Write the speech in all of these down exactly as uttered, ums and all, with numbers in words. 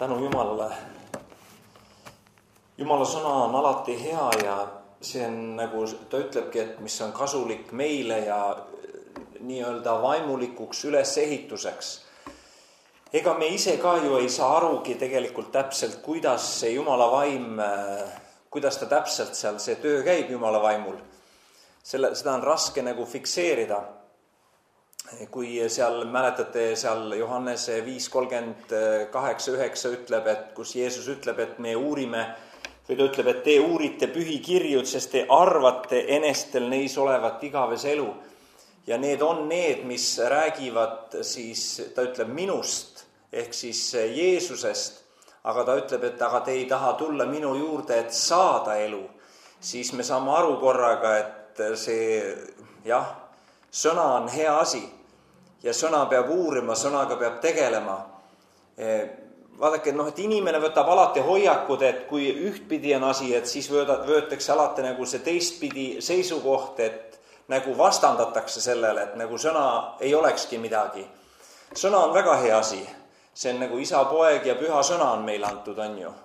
tänu Jumalale. Jumala sõna on alati hea ja see on nagu ta ütlebki, et mis on kasulik meile ja nii-öelda vaimulikuks ülesehituseks. Ega me ise ka ju ei saa arugi tegelikult täpselt, kuidas see Jumala vaim, kuidas ta täpselt seal see töö käib Jumala vaimul. Selle, seda on raske nagu fikseerida. Kui seal mäletate, seal Johannese viis kolmkümmend kaheksa üheksa ütleb, et kus Jeesus ütleb, et me uurime, või ta ütleb, et te uurite pühi kirjud, sest te arvate enestel neis olevat igaves elu. Ja need on need, mis räägivad siis, ta ütleb minust, ehk siis Jeesusest, aga ta ütleb, et aga te ei taha tulla minu juurde, et saada elu. Siis me saame aru korraga, et see, jah, sõna on hea asi ja sõna peab uurima, sõnaga peab tegelema. Vaadake, noh, et inimene võtab alati hoiakud, et kui ühtpidi on asi, et siis võetakse alati nagu see teistpidi seisukoht, et nagu vastandatakse sellele, et nagu sõna ei olekski midagi. Sõna on väga hea asi. See on nagu isa, poeg ja püha sõna on meile antud, on ju.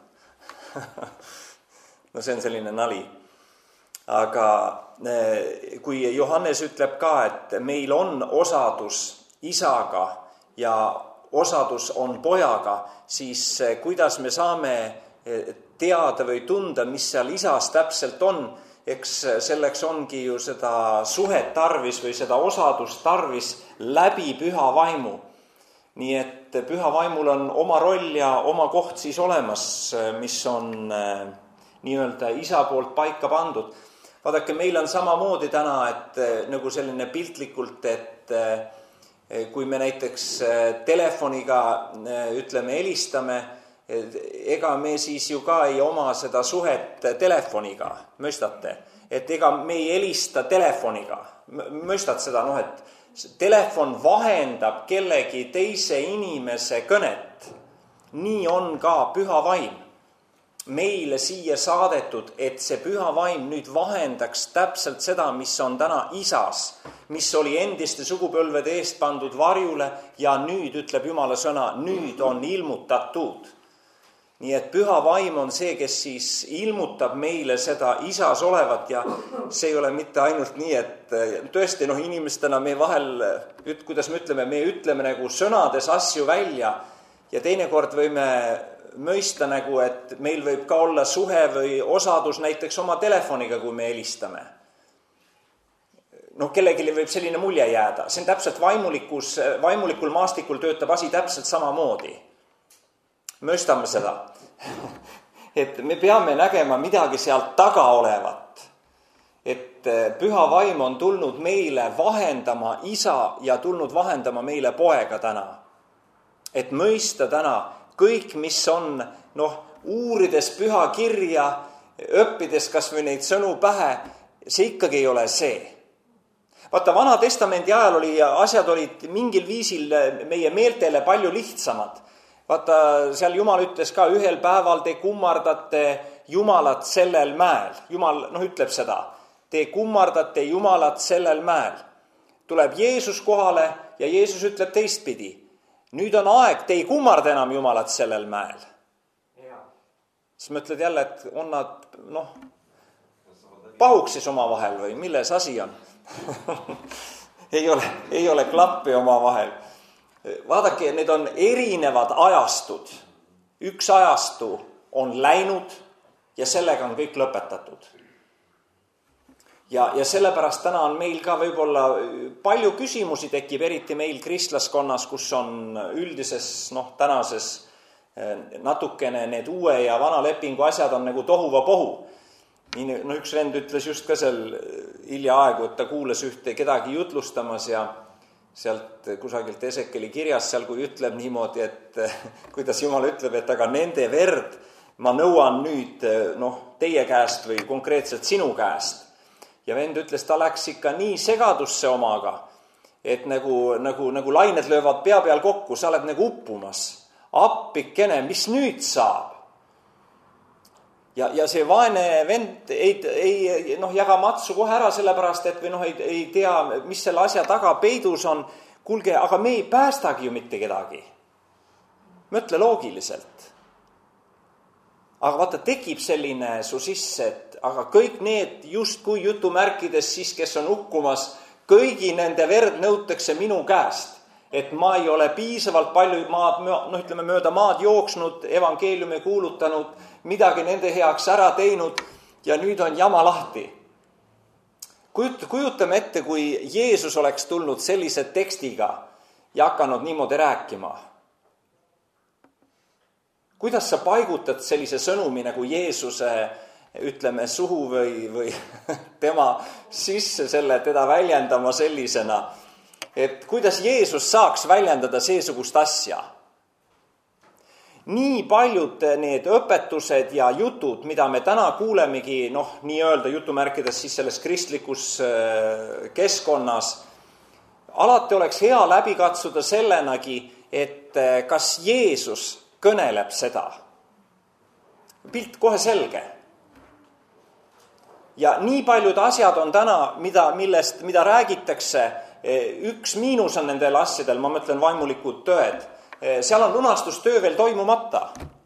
No see on selline nali. Aga kui Johannes ütleb ka, et meil on osadus isaga ja osadus on pojaga, siis kuidas me saame teada või tunda, mis seal isas täpselt on, eks selleks ongi ju seda suhet tarvis või seda osadust tarvis läbi püha vaimu. Nii et püha vaimul on oma roll ja oma koht siis olemas, mis on nii-öelda isa poolt paika pandud. Vaadake, meil on samamoodi täna, et nagu selline piltlikult, et kui me näiteks telefoniga ütleme, helistame, ega me siis ju ka ei oma seda suhet telefoniga, mõistate? Et ega me ei helista telefoniga, mõistad seda, noh, et telefon vahendab kellegi teise inimese kõnet. Nii on ka püha vaim meile siia saadetud, et see püha vaim nüüd vahendaks täpselt seda, mis on täna isas, mis oli endiste sugupõlvede eest pandud varjule ja nüüd ütleb Jumala sõna, nüüd on ilmutatud. Nii et püha vaim on see, kes siis ilmutab meile seda isas olevat ja see ei ole mitte ainult nii, et tõesti, noh, inimestena me vahel, kuidas me ütleme, me ütleme nagu sõnades asju välja ja teinekord võime mõista nagu, et meil võib ka olla suhe või osadus näiteks oma telefoniga, kui me helistame. Noh, kellelegi võib selline mulje jääda. See on täpselt vaimulikus, vaimulikul maastikul töötab asi täpselt samamoodi. Mõistame seda. Et me peame nägema midagi sealt taga olevat. Et püha vaim on tulnud meile vahendama isa ja tulnud vahendama meile poega täna. Et mõista täna kõik, mis on, noh, uurides püha kirja, õppides kas või neid sõnu pähe, see ikkagi ei ole see. Vaata, Vana Testamendi ajal oli, asjad olid mingil viisil meie meeltele palju lihtsamad. Vaata, seal Jumal ütles ka, ühel päeval te kummardate Jumalat sellel mäel. Jumal, noh, ütleb seda. Te kummardate Jumalat sellel mäel. Tuleb Jeesus kohale ja Jeesus ütleb teistpidi. Nüüd on aeg, te ei kummarda enam Jumalat sellel mäel. Siis mõtled jälle, et on nad, noh, pahuksis oma vahel või milles asi on? ei ole, ei ole klappi oma vahel. Vaadake, need on erinevad ajastud. Üks ajastu on läinud ja sellega on kõik lõpetatud. Ja, ja sellepärast täna on meil ka võib-olla palju küsimusi tekib, eriti meil kristlaskonnas, kus on üldises, noh, tänases natukene need uue ja vana lepingu asjad on nagu tohuva pohu. No üks vend ütles just ka seal hilja aegu, et ta kuules ühte kedagi jutlustamas ja sealt kusagilt Esekeli kirjas seal, kui ütleb niimoodi, et kuidas Jumal ütleb, et aga nende verd ma nõuan nüüd, noh, teie käest või konkreetselt sinu käest. Ja vend ütles, ta läks ikka nii segadusse omaga, et nagu, nagu, nagu lained löövad pea peal kokku, sa oled nagu uppumas. Appikene, mis nüüd saab? Ja, ja see vaene vend ei, ei noh, jaga matsu kohe ära sellepärast, et või noh, ei, ei tea, mis selle asja taga peidus on. Kuulge, aga me ei päästagi ju mitte kedagi. Mõtle loogiliselt. aga vaata, tekib selline su sisse, et aga kõik need justkui jutumärkides siis, kes on hukkumas, kõigi nende verd nõutakse minu käest. Et ma ei ole piisavalt palju maad, noh ütleme mööda maad jooksnud, evangeeliumi kuulutanud, midagi nende heaks ära teinud ja nüüd on jama lahti. Kujut, kujutame ette, kui Jeesus oleks tulnud sellise tekstiga ja hakanud niimoodi rääkima. Kuidas sa paigutad sellise sõnumi nagu Jeesuse, ütleme, suhu või, või tema sisse selle, teda väljendama sellisena, et kuidas Jeesus saaks väljendada seesugust asja? Nii paljud need õpetused ja jutud, mida me täna kuulemegi, noh, nii-öelda jutumärkides siis selles kristlikus keskkonnas, alati oleks hea läbi katsuda sellenagi, et kas Jeesus kõneleb seda. Pilt kohe selge. Ja nii paljud asjad on täna, mida, millest, mida räägitakse, üks miinus on nendel asjadel, ma mõtlen vaimulikud tööd. Seal on lunastustöö veel toimumata.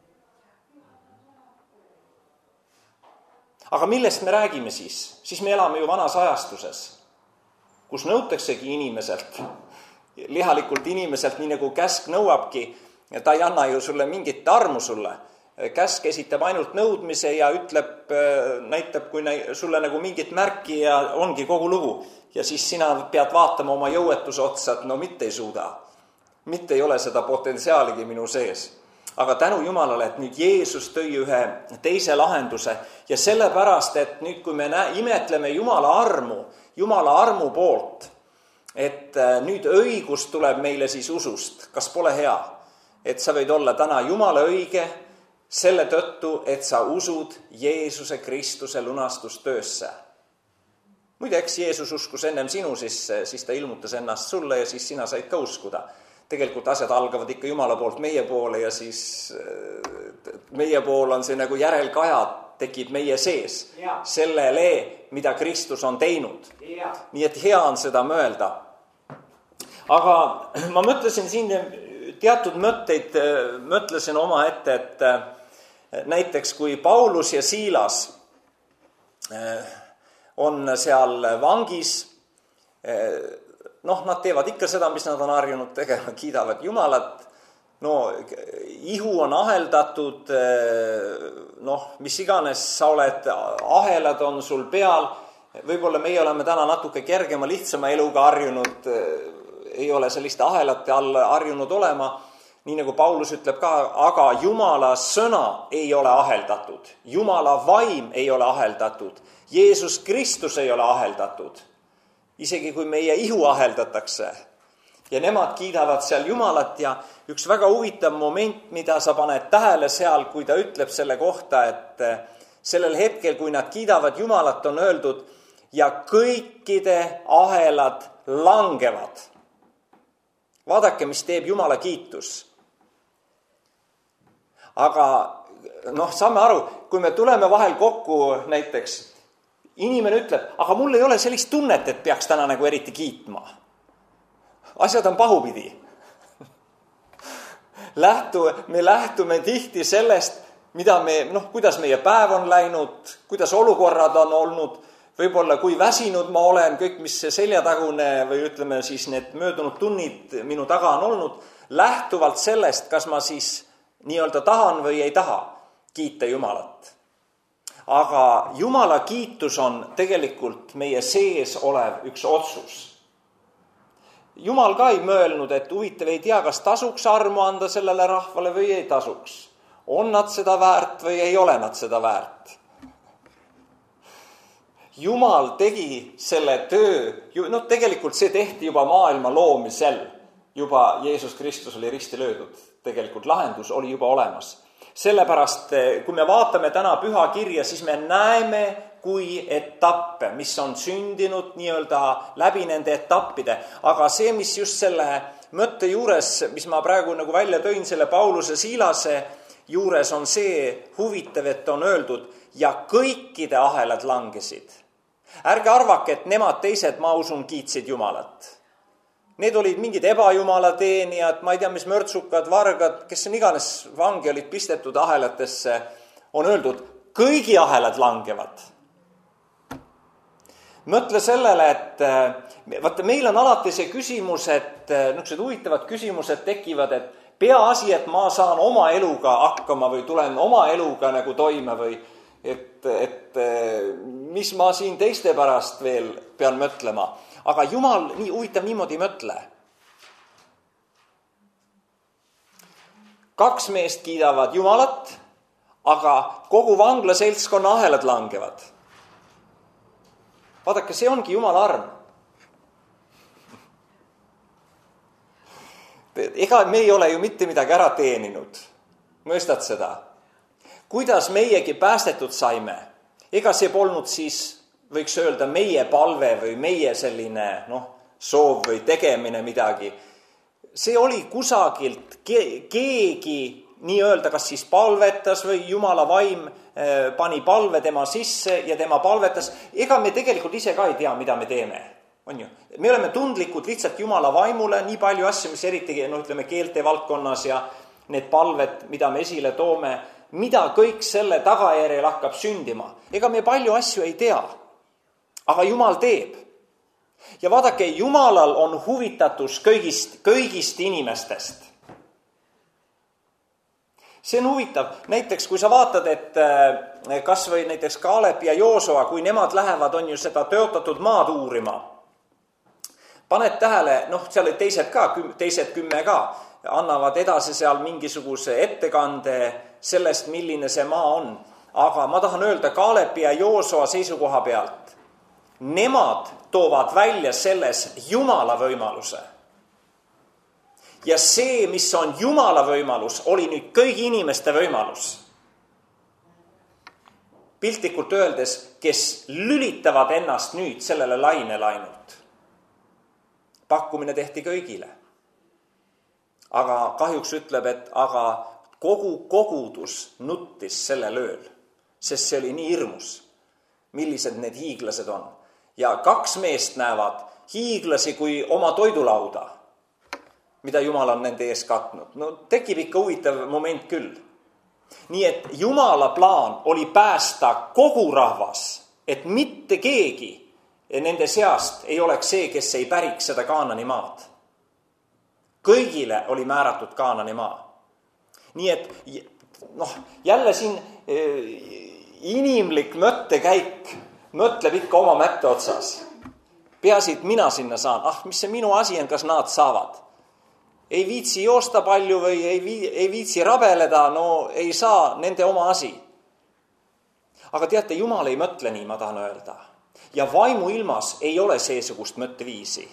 Aga millest me räägime siis? Siis me elame ju vanas ajastuses, kus nõutaksegi inimeselt, lihalikult inimeselt, nii nagu käsk nõuabki, ja ta ei anna ju sulle mingit armu sulle. Käsk esitab ainult nõudmise ja ütleb, näitab kui sulle nagu mingit märki ja ongi kogu lugu. Ja siis sina pead vaatama oma jõuetuse otsa, et no mitte ei suuda. Mitte ei ole seda potentsiaaligi minu sees. Aga tänu Jumalale, et nüüd Jeesus tõi ühe teise lahenduse ja sellepärast, et nüüd kui me näe, imetleme Jumala armu, Jumala armu poolt, et nüüd õigus tuleb meile siis usust. Kas pole hea? Et sa võid olla täna Jumala õige selle tõttu, et sa usud Jeesuse Kristuse lunastustöösse. Muide, eks Jeesus uskus ennem sinu, siis, siis ta ilmutas ennast sulle ja siis sina said ka uskuda. Tegelikult asjad algavad ikka Jumala poolt meie poole ja siis meie pool on see nagu järelkajad tekib meie sees. Ja. Sellele, mida Kristus on teinud. Ja. Nii et hea on seda mõelda. Aga ma mõtlesin siin teatud mõtteid, mõtlesin oma ette, et näiteks kui Paulus ja Siilas on seal vangis, noh, nad teevad ikka seda, mis nad on harjunud tegema, kiidavad Jumalat, no ihu on aheldatud, noh, mis iganes sa oled, ahelad on sul peal, võib-olla meie oleme täna natuke kergema, lihtsama eluga harjunud, ei ole selliste ahelate all harjunud olema, nii nagu Paulus ütleb ka, aga Jumala sõna ei ole aheldatud, Jumala vaim ei ole aheldatud, Jeesus Kristus ei ole aheldatud, isegi kui meie ihu aheldatakse ja nemad kiidavad seal Jumalat ja üks väga huvitav moment, mida sa paned tähele seal, kui ta ütleb selle kohta, et sellel hetkel, kui nad kiidavad Jumalat, on öeldud ja kõikide ahelad langevad. Vaadake, mis teeb Jumala kiitus. Aga noh, saame aru, kui me tuleme vahel kokku näiteks, inimene ütleb, aga mul ei ole sellist tunnet, et peaks täna nagu eriti kiitma. Asjad on pahupidi. Lähtu, me lähtume tihti sellest, mida me, noh, kuidas meie päev on läinud, kuidas olukorrad on olnud, võib-olla kui väsinud ma olen, kõik mis see seljatagune või ütleme siis need möödunud tunnid minu taga on olnud, lähtuvalt sellest, kas ma siis nii-öelda tahan või ei taha kiita Jumalat. Aga Jumala kiitus on tegelikult meie sees olev üks otsus. Jumal ka ei mõelnud, et huvitav ei tea, kas tasuks armu anda sellele rahvale või ei tasuks. On nad seda väärt või ei ole nad seda väärt? Jumal tegi selle töö, noh tegelikult see tehti juba maailma loomisel, juba Jeesus Kristus oli risti löödud, tegelikult lahendus oli juba olemas. Sellepärast, kui me vaatame täna püha kirja, siis me näeme kui etappe, mis on sündinud nii-öelda läbi nende etappide. Aga see, mis just selle mõtte juures, mis ma praegu nagu välja tõin, selle Pauluse Siilase juures on see huvitav, et on öeldud ja kõikide ahelad langesid. Ärge arvake, et nemad teised, ma usun, kiitsid Jumalat. Need olid mingid ebajumala teenijad, ma ei tea, mis mörtsukad, vargad, kes on iganes vangi olid pistetud ahelatesse, on öeldud, kõigi ahelad langevad. Mõtle sellele, et vaata, meil on alati see küsimus, et niisugused huvitavad küsimused tekivad, et peaasi, et ma saan oma eluga hakkama või tulen oma eluga nagu toime või et, et mis ma siin teiste pärast veel pean mõtlema. Aga Jumal nii huvitav niimoodi mõtle. Kaks meest kiidavad Jumalat, aga kogu vangla seltskonna ahelad langevad. Vaadake, see ongi Jumala arm. Ega me ei ole ju mitte midagi ära teeninud. Mõistad seda? Kuidas meiegi päästetud saime? Ega see polnud siis, võiks öelda, meie palve või meie selline noh, soov või tegemine midagi. See oli kusagilt keegi nii öelda, kas siis palvetas või Jumala vaim pani palve tema sisse ja tema palvetas. Ega me tegelikult ise ka ei tea, mida me teeme. On ju? Me oleme tundlikud lihtsalt Jumala vaimule, nii palju asju, mis eriti no, ütleme, keelte valdkonnas ja need palved, mida me esile toome, mida kõik selle tagajärjel hakkab sündima. Ega me palju asju ei tea, aga Jumal teeb. Ja vaadake, Jumalal on huvitatus kõigist, kõigist inimestest. See on huvitav. Näiteks, kui sa vaatad, et kas või näiteks Kaalep ja Joosua, kui nemad lähevad, on ju seda tõotatud maad uurima. Paned tähele, noh, seal olid teised ka, teised kümme ka, annavad edasi seal mingisuguse ettekande sellest, milline see maa on. Aga ma tahan öelda Kaalepi ja Joosua seisukoha pealt. Nemad toovad välja selles Jumala võimaluse. Ja see, mis on Jumala võimalus, oli nüüd kõigi inimeste võimalus. Piltlikult öeldes, kes lülitavad ennast nüüd sellele lainele ainult. Pakkumine tehti kõigile. Aga kahjuks ütleb, et aga kogu kogudus nuttis selle lööl, sest see oli nii hirmus, millised need hiiglased on. Ja kaks meest näevad hiiglasi kui oma toidulauda, mida Jumal on nende ees katnud. No tekib ikka huvitav moment küll. Nii et Jumala plaan oli päästa kogu rahvas, et mitte keegi nende seast ei oleks see, kes ei päriks seda Kaanani maad. Kõigile oli määratud Kaanani maa. Nii et noh, jälle siin inimlik mõttekäik mõtleb ikka oma mätte otsas. Peaasi, et mina sinna saan. Ah, mis see minu asi on, kas nad saavad? Ei viitsi joosta palju või ei, vii, ei viitsi rabeleda, no ei saa nende oma asi. Aga teate, Jumal ei mõtle nii, ma tahan öelda. Ja vaimu ilmas ei ole seesugust mõtteviisi.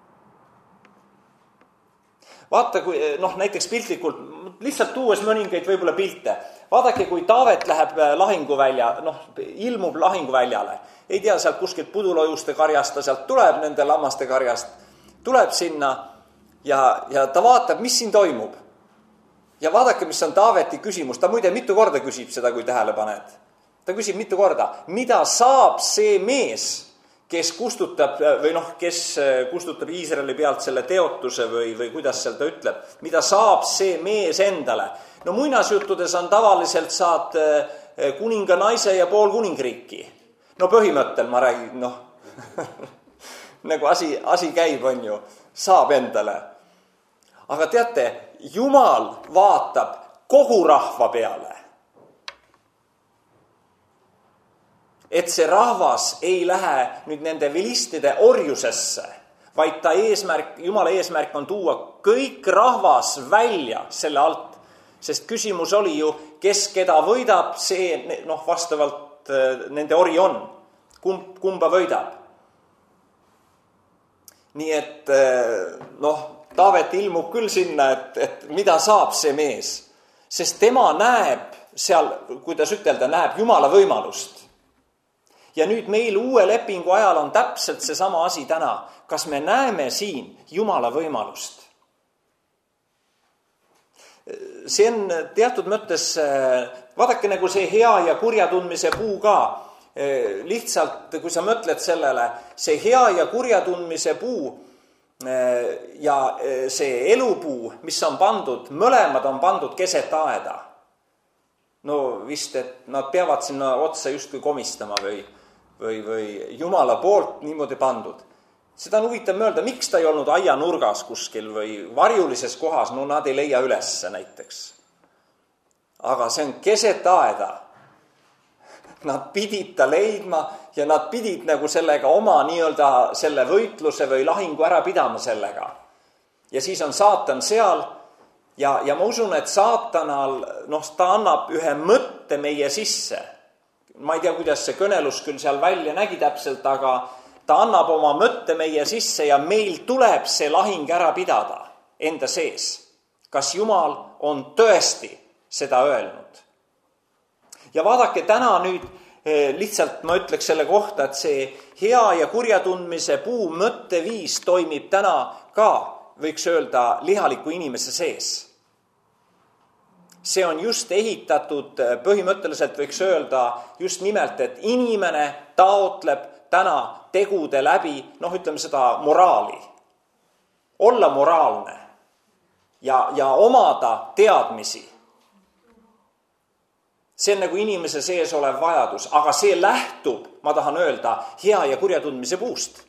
Vaata, kui noh, näiteks piltlikult, lihtsalt tuues mõningaid võib-olla pilte. Vaadake, kui Taavet läheb lahinguvälja, noh, ilmub lahinguväljale. Ei tea, sealt kuskilt pudulojuste karjast, ta sealt tuleb nende lammaste karjast, tuleb sinna ja, ja ta vaatab, mis siin toimub. Ja vaadake, mis on Taaveti küsimus. Ta muide mitu korda küsib seda, kui tähele paned. Ta küsib mitu korda, mida saab see mees, kes kustutab, või noh, kes kustutab Iisraeli pealt selle teotuse või, või kuidas seal ta ütleb, mida saab see mees endale. No muinasjuttudes on tavaliselt saad kuninga naise ja pool kuningriiki. No põhimõttel ma räägin, noh, nagu asi, asi käib, on ju, saab endale. Aga teate, Jumal vaatab kogu rahva peale. Et see rahvas ei lähe nüüd nende vilistide orjusesse, vaid ta eesmärk, Jumala eesmärk on tuua kõik rahvas välja selle alt. Sest küsimus oli ju, kes keda võidab, see noh, vastavalt nende ori on. Kumb, kumba võidab. Nii et noh, Taavet ilmub küll sinna, et, et mida saab see mees. Sest tema näeb seal, kuidas ütelda, näeb Jumala võimalust. Ja nüüd meil uue lepingu ajal on täpselt see sama asi täna. Kas me näeme siin Jumala võimalust? See on teatud mõttes, vaadake nagu see hea ja kurja tundmise puu ka. Lihtsalt, kui sa mõtled sellele, see hea ja kurja tundmise puu ja see elupuu, mis on pandud, mõlemad on pandud keset aeda. no vist, et nad peavad sinna otsa justkui komistama või, või, või Jumala poolt niimoodi pandud. Seda on huvitav mõelda, miks ta ei olnud aianurgas kuskil või varjulises kohas, no nad ei leia ülesse näiteks. Aga see on keset aeda. Nad pidid ta leidma ja nad pidid nagu sellega oma nii-öelda selle võitluse või lahingu ära pidama sellega. Ja siis on saatan seal ja, ja ma usun, et saatanal, noh, ta annab ühe mõtte meie sisse. Ma ei tea, kuidas see kõnelus küll seal välja nägi täpselt, aga ta annab oma mõtte meie sisse ja meil tuleb see lahing ära pidada enda sees. Kas Jumal on tõesti seda öelnud? Ja vaadake täna nüüd lihtsalt ma ütleks selle kohta, et see hea ja kurja tundmise puu mõtteviis toimib täna ka, võiks öelda, lihaliku inimese sees. See on just ehitatud põhimõtteliselt, võiks öelda, just nimelt, et inimene taotleb täna tegude läbi, noh, ütleme seda moraali. Olla moraalne ja, ja omada teadmisi. See on nagu inimese sees olev vajadus, aga see lähtub, ma tahan öelda, hea ja kurja tundmise puust.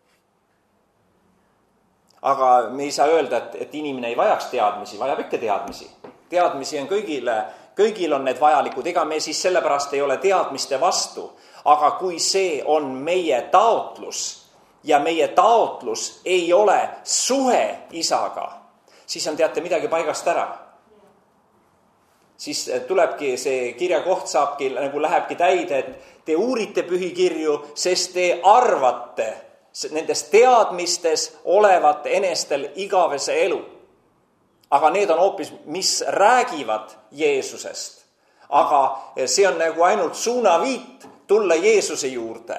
Aga me ei saa öelda, et, et inimene ei vajaks teadmisi, vajab ikka teadmisi. Teadmisi on kõigile, kõigil on need vajalikud, ega me siis sellepärast ei ole teadmiste vastu. Aga kui see on meie taotlus ja meie taotlus ei ole suhe isaga, siis on teate midagi paigast ära. Siis tulebki see kirjakoht saabki, nagu lähebki täide, et te uurite pühikirju, sest te arvate nendes teadmistes olevat enestel igavese elu. Aga need on hoopis, mis räägivad Jeesusest. Aga see on nagu ainult suunaviit tulla Jeesuse juurde.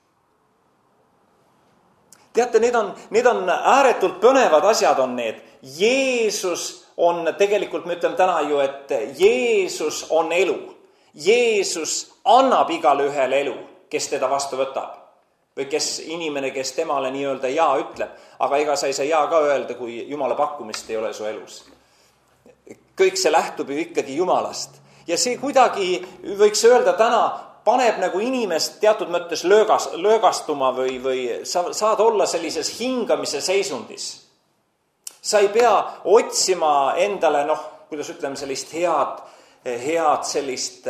Teate, need on, need on ääretult põnevad asjad on need. Jeesus on tegelikult, me ütleme täna ju, et Jeesus on elu. Jeesus annab igale ühele elu, kes teda vastu võtab. Või kes inimene, kes temale nii-öelda jaa ütleb. Aga ega sa ei saa jaa ka öelda, kui Jumala pakkumist ei ole su elus. Kõik see lähtub ju ikkagi Jumalast. Ja see kuidagi, võiks öelda täna, paneb nagu inimest teatud mõttes löögas, löögastuma või, või sa saad olla sellises hingamise seisundis. Sa ei pea otsima endale, noh, kuidas ütleme, sellist head, head sellist,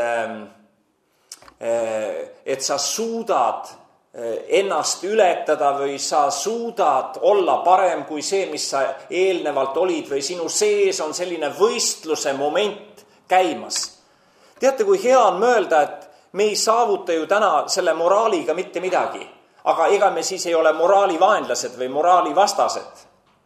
et sa suudad ennast ületada või sa suudad olla parem kui see, mis sa eelnevalt olid või sinu sees on selline võistluse moment käimas. Teate, kui hea on mõelda, et me ei saavuta ju täna selle moraaliga mitte midagi, aga ega me siis ei ole moraalivaenlased või moraalivastased.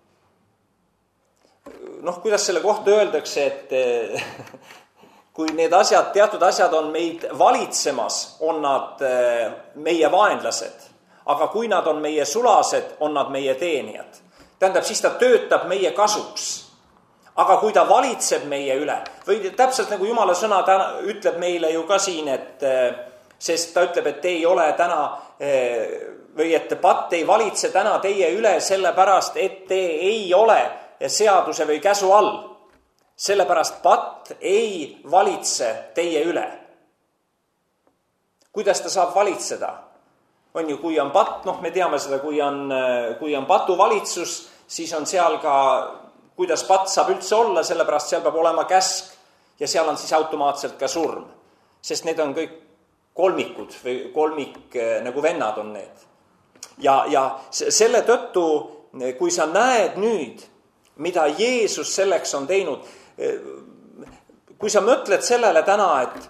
Noh, kuidas selle kohta öeldakse, et kui need asjad, teatud asjad on meid valitsemas, on nad meie vaenlased. Aga kui nad on meie sulased, on nad meie teenijad. Tähendab, siis ta töötab meie kasuks. Aga kui ta valitseb meie üle, või täpselt nagu Jumala sõna täna, ütleb meile ju ka siin, et sest ta ütleb, et te ei ole täna, või et patt ei valitse täna teie üle sellepärast, et te ei ole seaduse või käsu all. Sellepärast patt ei valitse teie üle. Kuidas ta saab valitseda? On ju, kui on patt, noh, me teame seda, kui on, kui on patuvalitsus, siis on seal ka, kuidas patt saab üldse olla, sellepärast seal peab olema käsk ja seal on siis automaatselt ka surm. Sest need on kõik kolmikud või kolmik nagu vennad on need. Ja, ja selle tõttu, kui sa näed nüüd, mida Jeesus selleks on teinud, kui sa mõtled sellele täna, et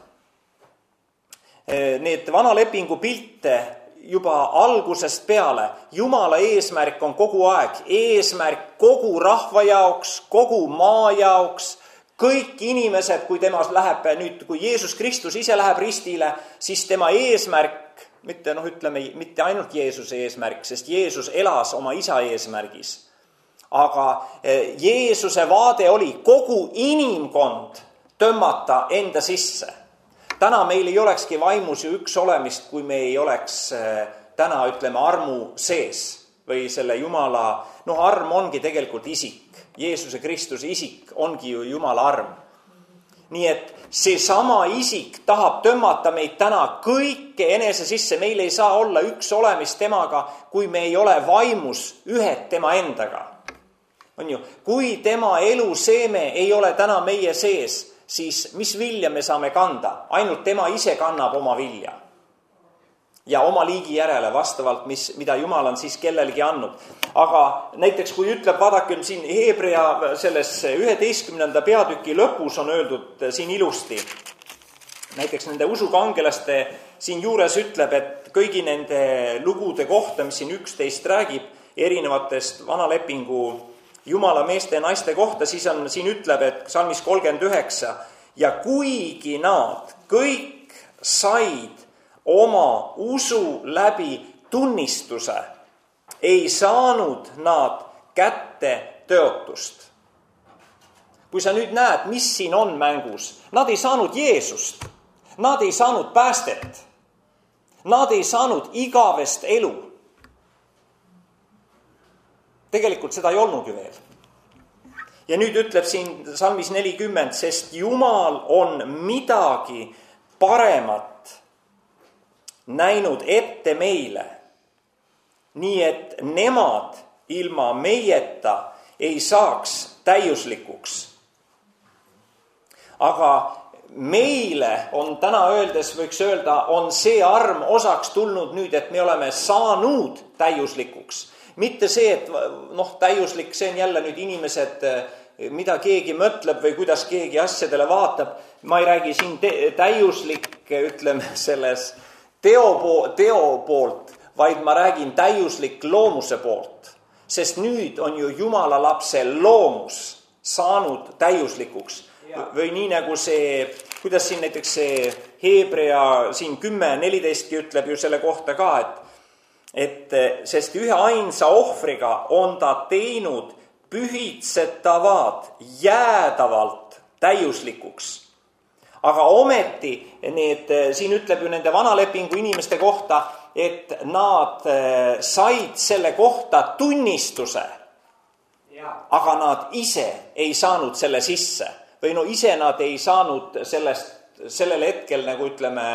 need vanalepingu pilte juba algusest peale, Jumala eesmärk on kogu aeg, eesmärk kogu rahva jaoks, kogu maa jaoks, kõik inimesed, kui tema läheb nüüd, kui Jeesus Kristus ise läheb ristile, siis tema eesmärk, mitte, noh, ütleme, mitte ainult Jeesuse eesmärk, sest Jeesus elas oma isa eesmärgis. Aga Jeesuse vaade oli kogu inimkond tõmmata enda sisse. Täna meil ei olekski vaimus ju üks olemist, kui me ei oleks täna, ütleme, armu sees või selle Jumala, noh, arm ongi tegelikult isik. Jeesuse Kristuse isik ongi ju Jumala arm. nii et seesama isik tahab tõmmata meid täna kõike enese sisse. Meil ei saa olla üks olemist temaga, kui me ei ole vaimus ühed tema endaga. On ju, kui tema eluseeme ei ole täna meie sees, siis mis vilja me saame kanda? Ainult tema ise kannab oma vilja. Ja oma liigi järele vastavalt, mis, mida Jumal on siis kellelegi andnud. Aga näiteks kui ütleb, vaadake siin Hebrea selles üheteistkümnenda peatüki lõpus on öeldud siin ilusti. Näiteks nende usukangelaste siin juures ütleb, et kõigi nende lugude kohta, mis siin üksteist räägib, erinevatest vanalepingu Jumala meeste ja naiste kohta, siis on, siin ütleb, et salmis kolmkümmend üheksa, ja kuigi nad kõik said oma usu läbi tunnistuse, ei saanud nad kätte tõotust. Kui sa nüüd näed, mis siin on mängus, nad ei saanud Jeesust, nad ei saanud päästet, nad ei saanud igavest elu. Tegelikult seda ei olnudki veel. Ja nüüd ütleb siin salmis nelikümmend, sest Jumal on midagi paremat näinud ette meile, nii et nemad ilma meieta ei saaks täiuslikuks. Aga meile on täna öeldes, võiks öelda, on see arm osaks tulnud nüüd, et me oleme saanud täiuslikuks. Mitte see, et noh, täiuslik, see on jälle nüüd inimesed, mida keegi mõtleb või kuidas keegi asjadele vaatab. Ma ei räägi siin täiuslik, ütleme selles teo, teo poolt, vaid ma räägin täiuslik loomuse poolt. Sest nüüd on ju Jumala lapse loomus saanud täiuslikuks. Või nii nagu see, kuidas siin näiteks see Hebrea siin kümme neliteistki ütleb ju selle kohta ka, et et sest ühe ainsa ohvriga on ta teinud pühitsetavad jäädavalt täiuslikuks. Aga ometi need, siin ütleb ju nende vanalepingu inimeste kohta, et nad said selle kohta tunnistuse, aga nad ise ei saanud selle sisse. Või no ise nad ei saanud sellest, sellel hetkel nagu ütleme,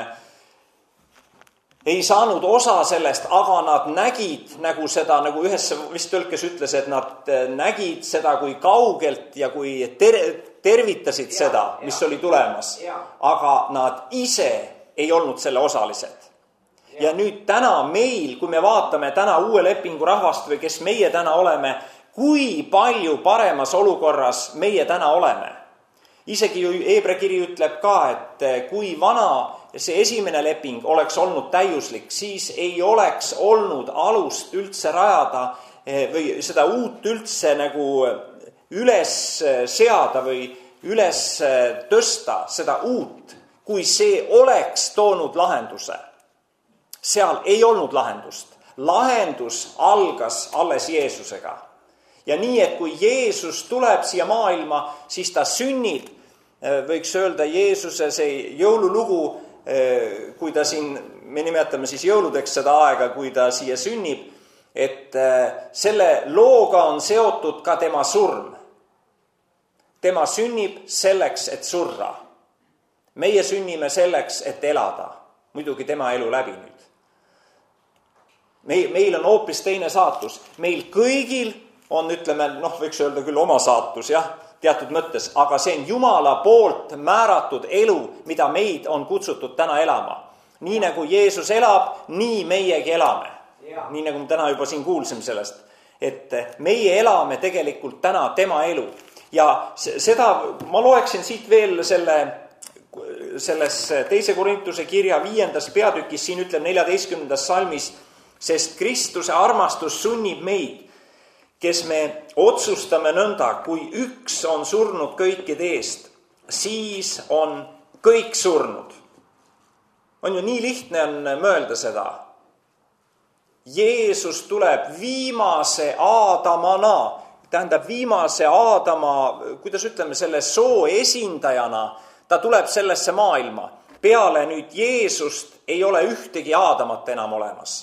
ei saanud osa sellest, aga nad nägid nagu seda, nagu ühes vist tõlkes ütles, et nad nägid seda kui kaugelt ja kui ter- tervitasid ja, seda, mis ja, oli tulemas. Ja. Aga nad ise ei olnud selle osalised. Ja. ja nüüd täna meil, kui me vaatame täna uue lepingu rahvast või kes meie täna oleme, kui palju paremas olukorras meie täna oleme. Isegi ju Hebra kiri ütleb ka, et kui vana see esimene leping oleks olnud täiuslik, siis ei oleks olnud alust üldse rajada või seda uut üldse nagu üles seada või üles tõsta seda uut, kui see oleks toonud lahenduse. Seal ei olnud lahendust. Lahendus algas alles Jeesusega. Ja nii, et kui Jeesus tuleb siia maailma, siis ta sünnib, võiks öelda Jeesuse see jõululugu, kui ta siin, me nimetame siis jõuludeks seda aega, kui ta siia sünnib, et selle looga on seotud ka tema surm. Tema sünnib selleks, et surra. Meie sünnime selleks, et elada. Muidugi tema elu läbi nüüd. Meil, meil on hoopis teine saatus. Meil kõigil on, ütleme, noh, võiks öelda küll oma saatus, jah, teatud mõttes, aga see on Jumala poolt määratud elu, mida meid on kutsutud täna elama. Nii nagu Jeesus elab, nii meiegi elame. Ja. Nii nagu me täna juba siin kuulsime sellest, et meie elame tegelikult täna tema elu. Ja seda ma loeksin siit veel selle, selles teise Korintuse kirja viiendas peatükis, siin ütleb neljateistkümnendas salmis, sest Kristuse armastus sunnib meid, kes me otsustame nõnda, kui üks on surnud kõikide eest, siis on kõik surnud. On ju nii lihtne on mõelda seda. Jeesus tuleb viimase Aadamana, tähendab viimase Aadama, kuidas ütleme, selle soo esindajana, ta tuleb sellesse maailma. Peale nüüd Jeesust ei ole ühtegi Aadamat enam olemas.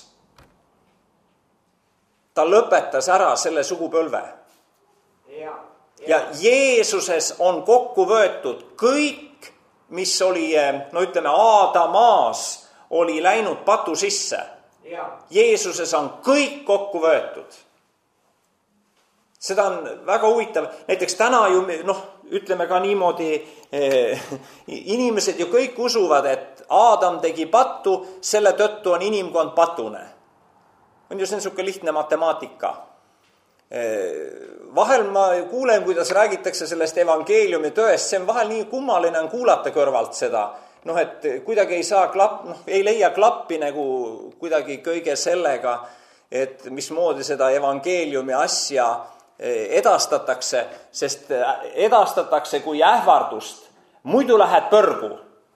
Ta lõpetas ära selle sugupõlve. Ja, ja. ja Jeesuses on kokku võetud kõik mis oli, no ütleme, Aadamaas oli läinud patu sisse. Jeesuses on kõik kokku võetud. Seda on väga huvitav. Näiteks täna ju, noh, ütleme ka niimoodi, eh, inimesed ju kõik usuvad, et Aadam tegi pattu, selle tõttu on inimkond patune. On ju niisugune lihtne matemaatika. Vahel ma kuulen, kuidas räägitakse sellest evangeeliumi tõest, see on vahel nii kummaline on kuulata kõrvalt seda, noh, et kuidagi ei saa klapp, noh, ei leia klappi nagu kuidagi kõige sellega, et mismoodi seda evangeeliumi asja edastatakse, sest edastatakse kui ähvardust, muidu lähed põrgu.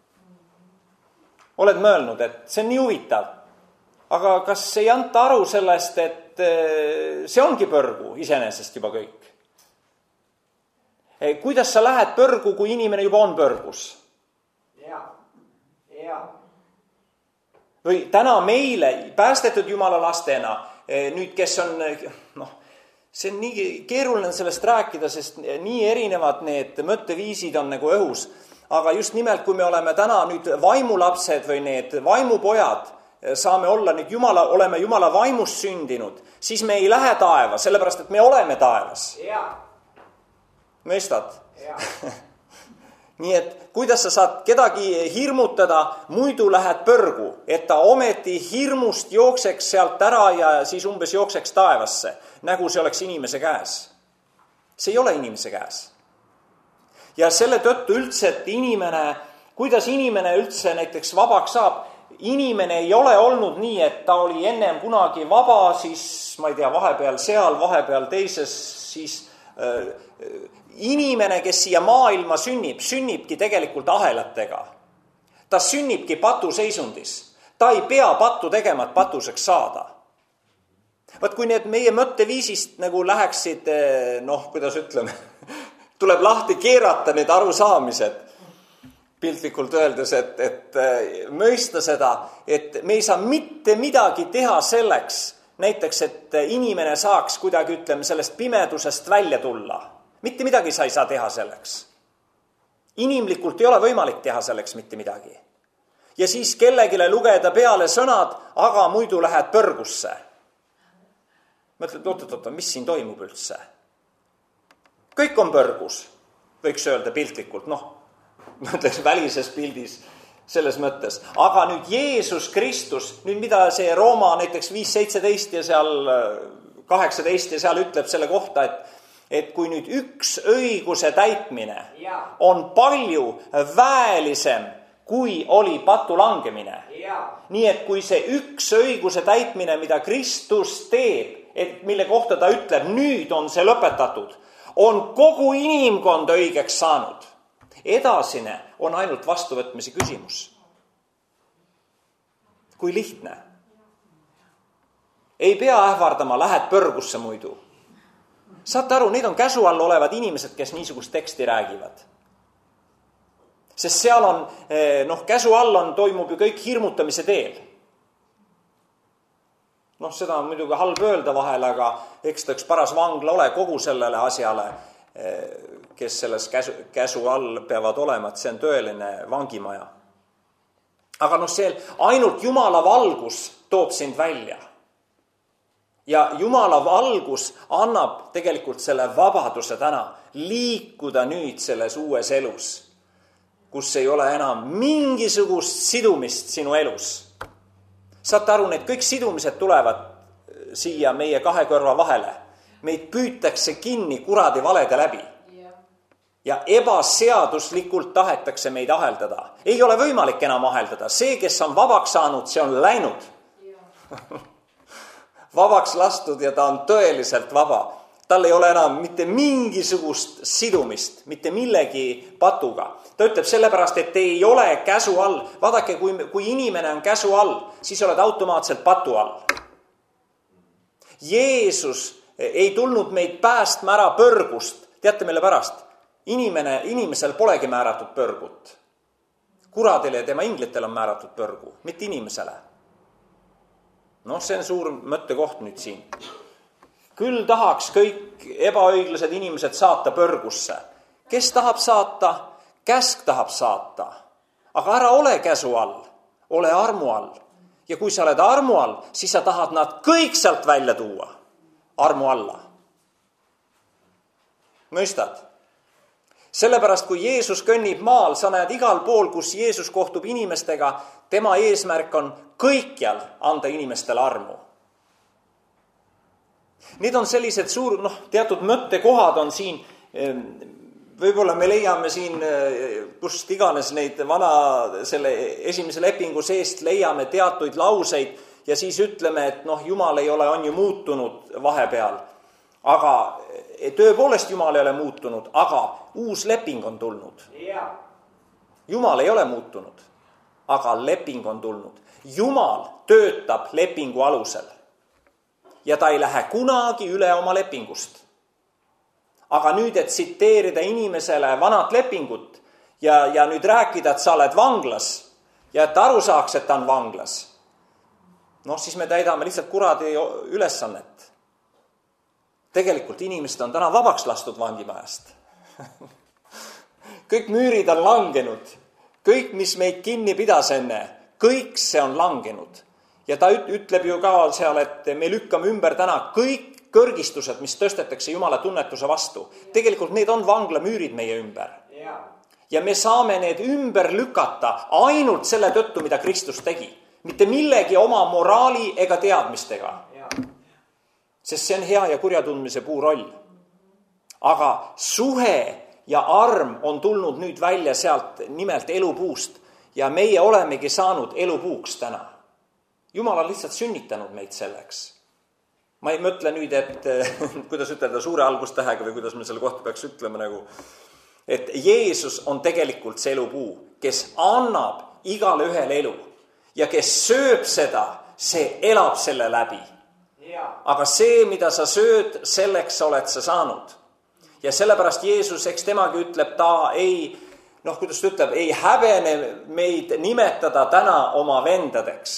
Oled mõelnud, et see on nii huvitav, aga kas ei anta aru sellest, et see ongi põrgu iseenesest juba kõik? Kuidas sa lähed põrgu, kui inimene juba on põrgus? Ja, ja. Või täna meile päästetud Jumala lastena, nüüd kes on, noh, see on nii keeruline sellest rääkida, sest nii erinevad need mõtteviisid on nagu õhus. Aga just nimelt, kui me oleme täna nüüd vaimulapsed või need vaimupojad, saame olla nüüd Jumala, oleme Jumala vaimust sündinud, siis me ei lähe taeva, sellepärast, et me oleme taevas. Ja. Mõistad? Ja. Nii et kuidas sa saad kedagi hirmutada, muidu lähed põrgu, et ta ometi hirmust jookseks sealt ära ja siis umbes jookseks taevasse, nagu see oleks inimese käes. See ei ole inimese käes. Ja selle tõttu üldse, et inimene, kuidas inimene üldse näiteks vabaks saab, inimene ei ole olnud nii, et ta oli ennem kunagi vaba, siis ma ei tea, vahepeal seal, vahepeal teises, siis äh, inimene, kes siia maailma sünnib, sünnibki tegelikult ahelatega. Ta sünnibki patuseisundis. Ta ei pea pattu tegema, et patuseks saada. Vaat kui need meie mõtteviisist nagu läheksid, noh, kuidas ütleme, tuleb lahti keerata need arusaamised, piltlikult öeldes, et, et mõista seda, et me ei saa mitte midagi teha selleks, näiteks, et inimene saaks kuidagi, ütleme, sellest pimedusest välja tulla. Mitte midagi sa ei saa teha selleks. Inimlikult ei ole võimalik teha selleks mitte midagi. Ja siis kellegile lugeda peale sõnad, aga muidu lähed põrgusse. Mõtled, oot, oot, oot, mis siin toimub üldse? Kõik on põrgus, võiks öelda piltlikult, noh, mõtleks välises pildis selles mõttes. Aga nüüd Jeesus Kristus, nüüd mida see Rooma näiteks viis seitseteist ja seal kaheksateist ja seal ütleb selle kohta, et, et kui nüüd üks õiguse täitmine on palju väelisem, kui oli patu langemine. Nii et kui see üks õiguse täitmine, mida Kristus teeb, et mille kohta ta ütleb, nüüd on see lõpetatud, on kogu inimkond õigeks saanud. Edasine on ainult vastuvõtmise küsimus. Kui lihtne. Ei pea ähvardama, lähed põrgusse muidu. Saate aru, need on käsu all olevad inimesed, kes niisugust teksti räägivad. Sest seal on, noh, käsu all on, toimub ju kõik hirmutamise teel. Noh, seda on muidugi halb öelda vahel, aga eks ta üks paras vangla ole kogu sellele asjale, kes selles käsu, käsu all peavad olema, et see on tõeline vangimaja. Aga noh, see ainult Jumala valgus toob sind välja. Ja Jumala valgus annab tegelikult selle vabaduse täna liikuda nüüd selles uues elus, kus ei ole enam mingisugust sidumist sinu elus. Saate aru, need kõik sidumised tulevad siia meie kahe kõrva vahele. Meid püütakse kinni kuradi valede läbi. Ja ebaseaduslikult tahetakse meid aheldada. Ei ole võimalik enam aheldada. See, kes on vabaks saanud, see on läinud. Vabaks lastud ja ta on tõeliselt vaba. Tal ei ole enam mitte mingisugust sidumist, mitte millegi patuga. Ta ütleb sellepärast, et ei ole käsu all. Vaadake, kui, kui inimene on käsu all, siis oled automaatselt patu all. Jeesus ei tulnud meid päästma ära põrgust. Teate meile pärast? Inimene, inimesel polegi määratud põrgut. Kuradele ja tema inglitel on määratud põrgu, mitte inimesele. Noh, see on suur mõttekoht nüüd siin. Küll tahaks kõik ebaõiglased inimesed saata põrgusse. Kes tahab saata? Käsk tahab saata. aga ära ole käsu all, ole armu all. Ja kui sa oled armu all, siis sa tahad nad kõik sealt välja tuua armu alla. Mõistad? Sellepärast, kui Jeesus kõnnib maal, sa näed igal pool, kus Jeesus kohtub inimestega, tema eesmärk on kõikjal anda inimestele armu. Need on sellised suur, noh, teatud mõttekohad on siin, võib-olla me leiame siin, kust iganes neid vana, selle esimese lepingu seest leiame teatuid lauseid ja siis ütleme, et noh, Jumal ei ole, on ju muutunud vahepeal. Aga tõepoolest Jumal ei ole muutunud, aga uus leping on tulnud. Jumal ei ole muutunud, aga leping on tulnud. Jumal töötab lepingu alusel ja ta ei lähe kunagi üle oma lepingust. Aga nüüd, et tsiteerida inimesele vanat lepingut ja, ja nüüd rääkida, et sa oled vanglas ja et aru saaks, et ta on vanglas, noh, siis me täidame lihtsalt kuradi ülesannet. Tegelikult inimesed on täna vabaks lastud vangimajast. Kõik müürid on langenud. Kõik, mis meid kinni pidas enne, kõik see on langenud. Ja ta ütleb ju ka seal, et me lükkame ümber täna kõik kõrgistused, mis tõstetakse Jumala tunnetuse vastu. Tegelikult need on vanglamüürid meie ümber. Ja me saame need ümber lükata ainult selle tõttu, mida Kristus tegi. Mitte millegi oma moraali ega teadmistega. Sest see on hea ja kurja tundmise puuroll. Aga suhe ja arm on tulnud nüüd välja sealt nimelt elupuust ja meie olemegi saanud elupuuks täna. Jumal on lihtsalt sünnitanud meid selleks. Ma ei mõtle nüüd, et kuidas ütelda suure algustähega või kuidas me selle kohta peaks ütlema nagu, et Jeesus on tegelikult see elupuu, kes annab igale ühele elu ja kes sööb seda, see elab selle läbi. Aga see, mida sa sööd, selleks oled sa saanud. Ja sellepärast Jeesus, eks temagi ütleb, ta ei, noh, kuidas ta ütleb, ei häbene meid nimetada täna oma vendadeks.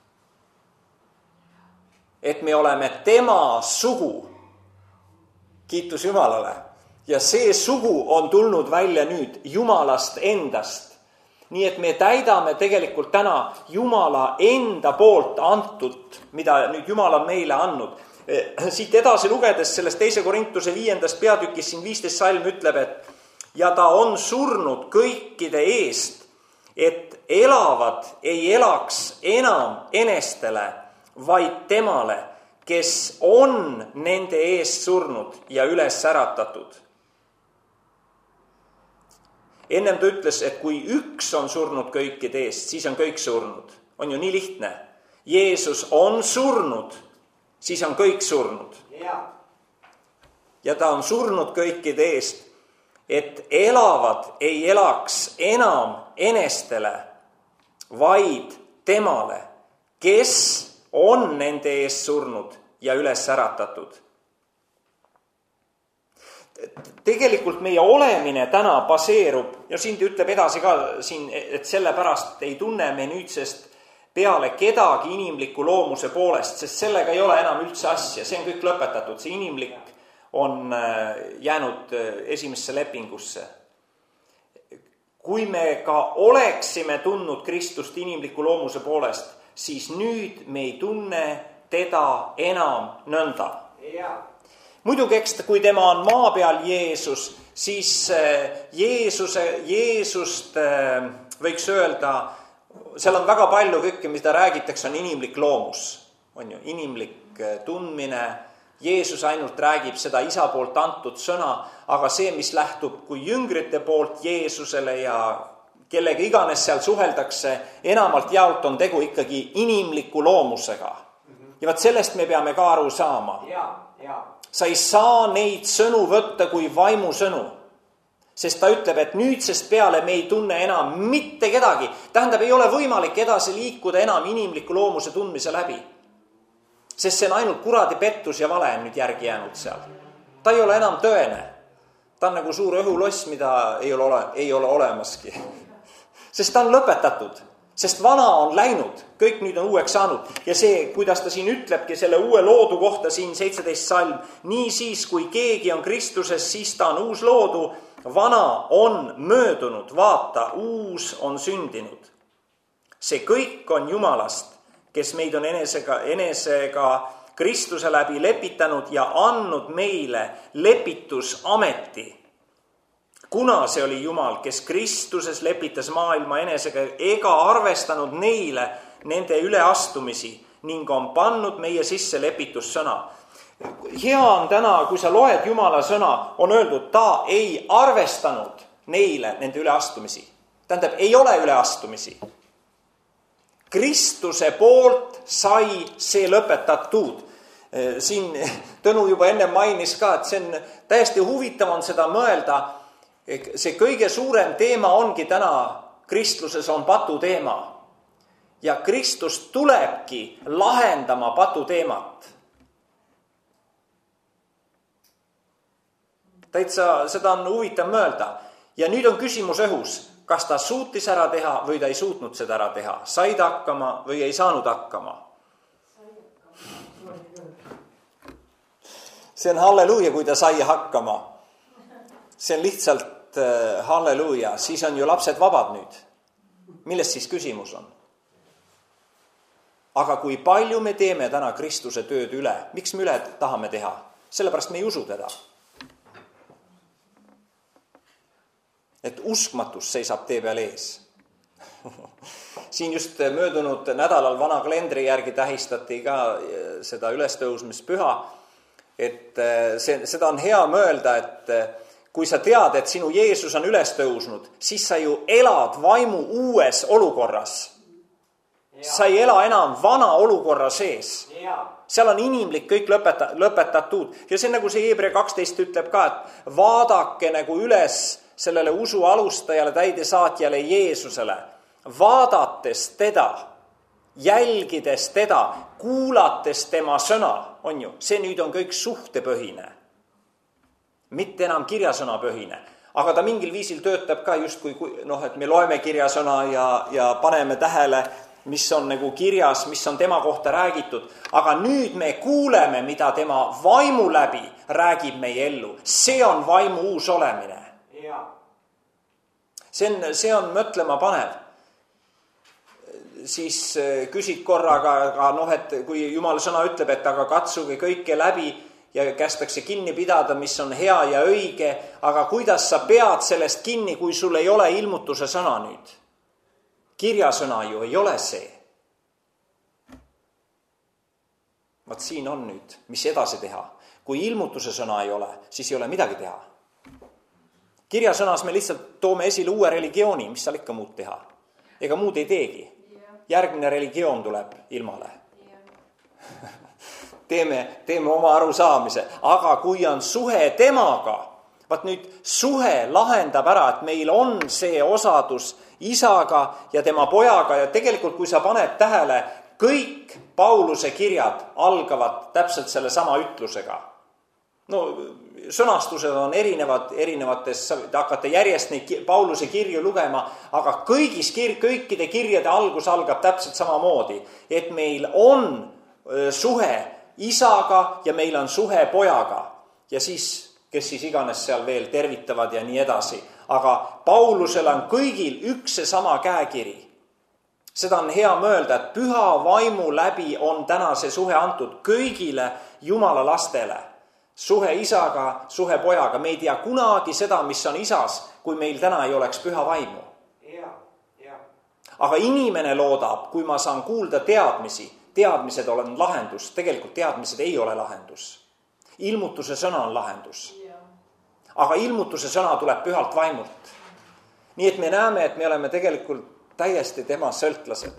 Et me oleme tema sugu. Kiitus Jumalale. Ja see sugu on tulnud välja nüüd Jumalast endast. Nii et me täidame tegelikult täna Jumala enda poolt antud, mida nüüd Jumal on meile andnud. Siit edasi lugedes sellest teise Korintuse viiendast peatükis siin viisteist salm ütleb, et ja ta on surnud kõikide eest, et elavad ei elaks enam enestele, vaid temale, kes on nende eest surnud ja üles äratatud. Ennem ta ütles, et kui üks on surnud kõikide eest, siis on kõik surnud. On ju nii lihtne. Jeesus on surnud, siis on kõik surnud. Ja ta on surnud kõikide eest, et elavad ei elaks enam enestele, vaid temale, kes on nende eest surnud ja üles äratatud. Tegelikult meie olemine täna baseerub, ja siin ta ütleb edasi ka, siin, et sellepärast ei tunne me nüüdsest peale kedagi inimliku loomuse poolest, sest sellega ei ole enam üldse asja, see on kõik lõpetatud, see inimlik on jäänud esimesse lepingusse. Kui me ka oleksime tundnud Kristust inimliku loomuse poolest, siis nüüd me ei tunne teda enam nõnda. Muidugi, eks, kui tema on maa peal Jeesus, siis Jeesuse, Jeesust võiks öelda, seal on väga palju kõike, mida räägitakse, on inimlik loomus, on ju, inimlik tundmine. Jeesus ainult räägib seda isa poolt antud sõna, aga see, mis lähtub kui jüngrite poolt Jeesusele ja kellega iganes seal suheldakse, enamalt jaolt on tegu ikkagi inimliku loomusega. Ja vaat sellest me peame ka aru saama. Ja, ja. Sa ei saa neid sõnu võtta kui vaimu sõnu, sest ta ütleb, et nüüdsest peale me ei tunne enam mitte kedagi. Tähendab, ei ole võimalik edasi liikuda enam inimliku loomuse tundmise läbi, sest see on ainult kuradi pettus ja vale nüüd järgi jäänud seal. Ta ei ole enam tõene. Ta on nagu suur õhuloss, mida ei ole, ole, ei ole olemaski. Sest ta on lõpetatud. sest vana on läinud, kõik nüüd on uueks saanud ja see, kuidas ta siin ütlebki selle uue loodu kohta siin seitseteist salm, nii siis, kui keegi on Kristuses, siis ta on uus loodu, vana on möödunud, vaata, uus on sündinud. See kõik on Jumalast, kes meid on enesega, enesega Kristuse läbi lepitanud ja andnud meile lepitusameti. Kuna see oli Jumal, kes Kristuses lepitas maailma enesega ega arvestanud neile nende üleastumisi ning on pannud meie sisse lepitussõna. Hea on täna, kui sa loed Jumala sõna, on öeldud, ta ei arvestanud neile nende üleastumisi. Tähendab, ei ole üleastumisi. Kristuse poolt sai see lõpetatud. Siin Tõnu juba enne mainis ka, et see on täiesti huvitav on seda mõelda. See kõige suurem teema ongi täna kristluses on patu teema. Ja Kristus tulebki lahendama patu teemat. Täitsa seda on huvitav mõelda. Ja nüüd on küsimus õhus, kas ta suutis ära teha või ta ei suutnud seda ära teha. Sai ta hakkama või ei saanud hakkama. See on halleluuja, kui ta sai hakkama. See on lihtsalt äh, halleluuja. Siis on ju lapsed vabad nüüd. Millest siis küsimus on? Aga kui palju me teeme täna Kristuse tööd üle? Miks me üle tahame teha? Sellepärast me ei usu teda. Et uskmatus seisab tee peal ees. Siin just möödunud nädalal vana kalendri järgi tähistati ka seda ülestõusmispüha. Et see, seda on hea mõelda, et kui sa tead, et sinu Jeesus on üles tõusnud, siis sa ju elad vaimu uues olukorras. Sa ei ela enam vana olukorra sees. Seal on inimlik kõik lõpeta, lõpetatud. Ja see nagu see Hebra kaksteist ütleb ka, et vaadake nagu üles sellele usu alustajale, täidesaatjale Jeesusele. Vaadates teda, jälgides teda, kuulates tema sõna, on ju, see nüüd on kõik suhtepõhine. Mitte enam kirjasõnapõhine. Aga ta mingil viisil töötab ka just kui, noh, et me loeme kirjasõna ja, ja paneme tähele, mis on nagu kirjas, mis on tema kohta räägitud. Aga nüüd me kuuleme, mida tema vaimu läbi räägib meie ellu. See on vaimu uus olemine. See on, see on mõtlema panev. Siis küsid korraga, aga noh, et kui Jumala sõna ütleb, et aga katsuge kõike läbi ja kästakse kinni pidada, mis on hea ja õige, aga kuidas sa pead sellest kinni, kui sul ei ole ilmutuse sõna nüüd? Kirjasõna ju ei ole see. Vaat siin on nüüd, mis edasi teha. Kui ilmutuse sõna ei ole, siis ei ole midagi teha. Kirjasõnas me lihtsalt toome esile uue religiooni, mis seal ikka muud teha. Ega muud ei teegi. Järgmine religioon tuleb ilmale. teeme, teeme oma arusaamise. Aga kui on suhe temaga, vaat nüüd suhe lahendab ära, et meil on see osadus isaga ja tema pojaga ja tegelikult, kui sa paned tähele, kõik Pauluse kirjad algavad täpselt selle sama ütlusega. No sõnastused on erinevad, erinevates, te hakkate järjest neid Pauluse kirju lugema, aga kõigis kir, kõikide kirjade algus algab täpselt samamoodi, et meil on suhe isaga ja meil on suhe pojaga ja siis, kes siis iganes seal veel tervitavad ja nii edasi. Aga Paulusel on kõigil üks see sama käekiri. Seda on hea mõelda, et püha vaimu läbi on täna see suhe antud kõigile Jumala lastele. Suhe isaga, suhe pojaga. Me ei tea kunagi seda, mis on isas, kui meil täna ei oleks püha vaimu. Ja, ja. Aga inimene loodab, kui ma saan kuulda teadmisi, teadmised on lahendus. Tegelikult teadmised ei ole lahendus. Ilmutuse sõna on lahendus. Ja. Aga ilmutuse sõna tuleb pühalt vaimult. Nii et me näeme, et me oleme tegelikult täiesti tema sõltlased.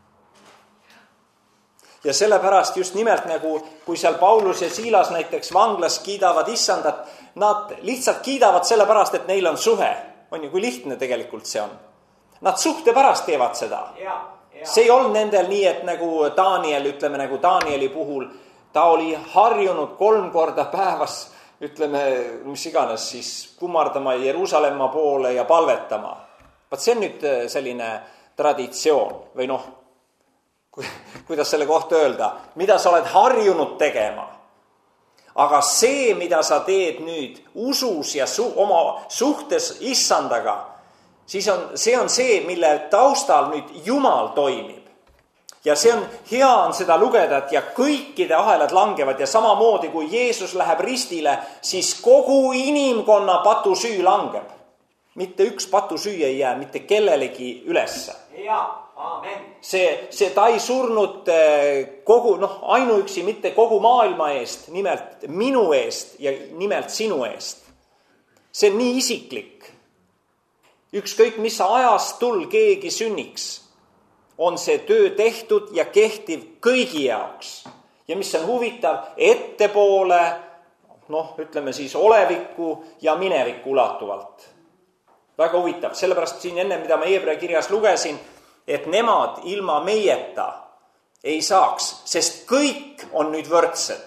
Ja sellepärast just nimelt nagu, kui seal Paulus ja Siilas näiteks vanglas kiidavad issandat, nad lihtsalt kiidavad sellepärast, et neil on suhe. On ju, kui lihtne tegelikult see on. Nad suhte pärast teevad seda. Ja, ja. See ei olnud nendel nii, et nagu Daniel, ütleme nagu Danieli puhul, ta oli harjunud kolm korda päevas, ütleme, mis iganes siis kummardama Jeruusalemma poole ja palvetama. Vaat see on nüüd selline traditsioon või noh, kuidas selle kohta öelda, mida sa oled harjunud tegema. Aga see, mida sa teed nüüd usus ja su- oma suhtes issandaga, siis on, see on see, mille taustal nüüd Jumal toimib. Ja see on, hea on seda lugeda, et ja kõikide ahelad langevad ja samamoodi kui Jeesus läheb ristile, siis kogu inimkonna patusüü langeb. Mitte üks patusüü ei jää mitte kellelegi ülesse. Ja, amen. See, see ta ei surnud kogu, noh, ainuüksi mitte kogu maailma eest, nimelt minu eest ja nimelt sinu eest. See on nii isiklik. Ükskõik, mis ajastul keegi sünniks, on see töö tehtud ja kehtiv kõigi jaoks. Ja mis on huvitav, ettepoole, noh, ütleme siis oleviku ja mineviku ulatuvalt. Väga huvitav, sellepärast siin enne, mida ma Hebra kirjas lugesin, et nemad ilma meieta ei saaks, sest kõik on nüüd võrdsed.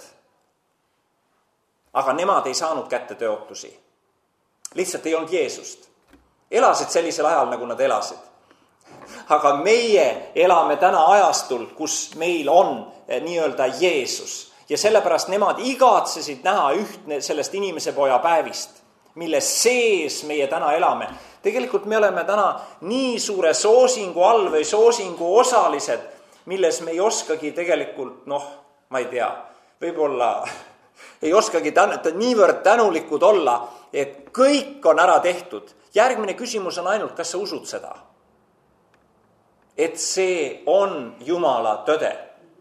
Aga nemad ei saanud kätte tõotusi. Lihtsalt ei olnud Jeesust. Elasid sellisel ajal, nagu nad elasid. Aga meie elame täna ajastul, kus meil on nii-öelda Jeesus. Ja sellepärast nemad igatsesid näha ühtne sellest inimese poja päevist, mille sees meie täna elame. Tegelikult me oleme täna nii suure soosingu all või soosingu osalised, milles me ei oskagi tegelikult, noh, ma ei tea, võib-olla ei oskagi tän- niivõrd tänulikud olla, et kõik on ära tehtud. Järgmine küsimus on ainult, kas sa usud seda? Et see on Jumala tõde.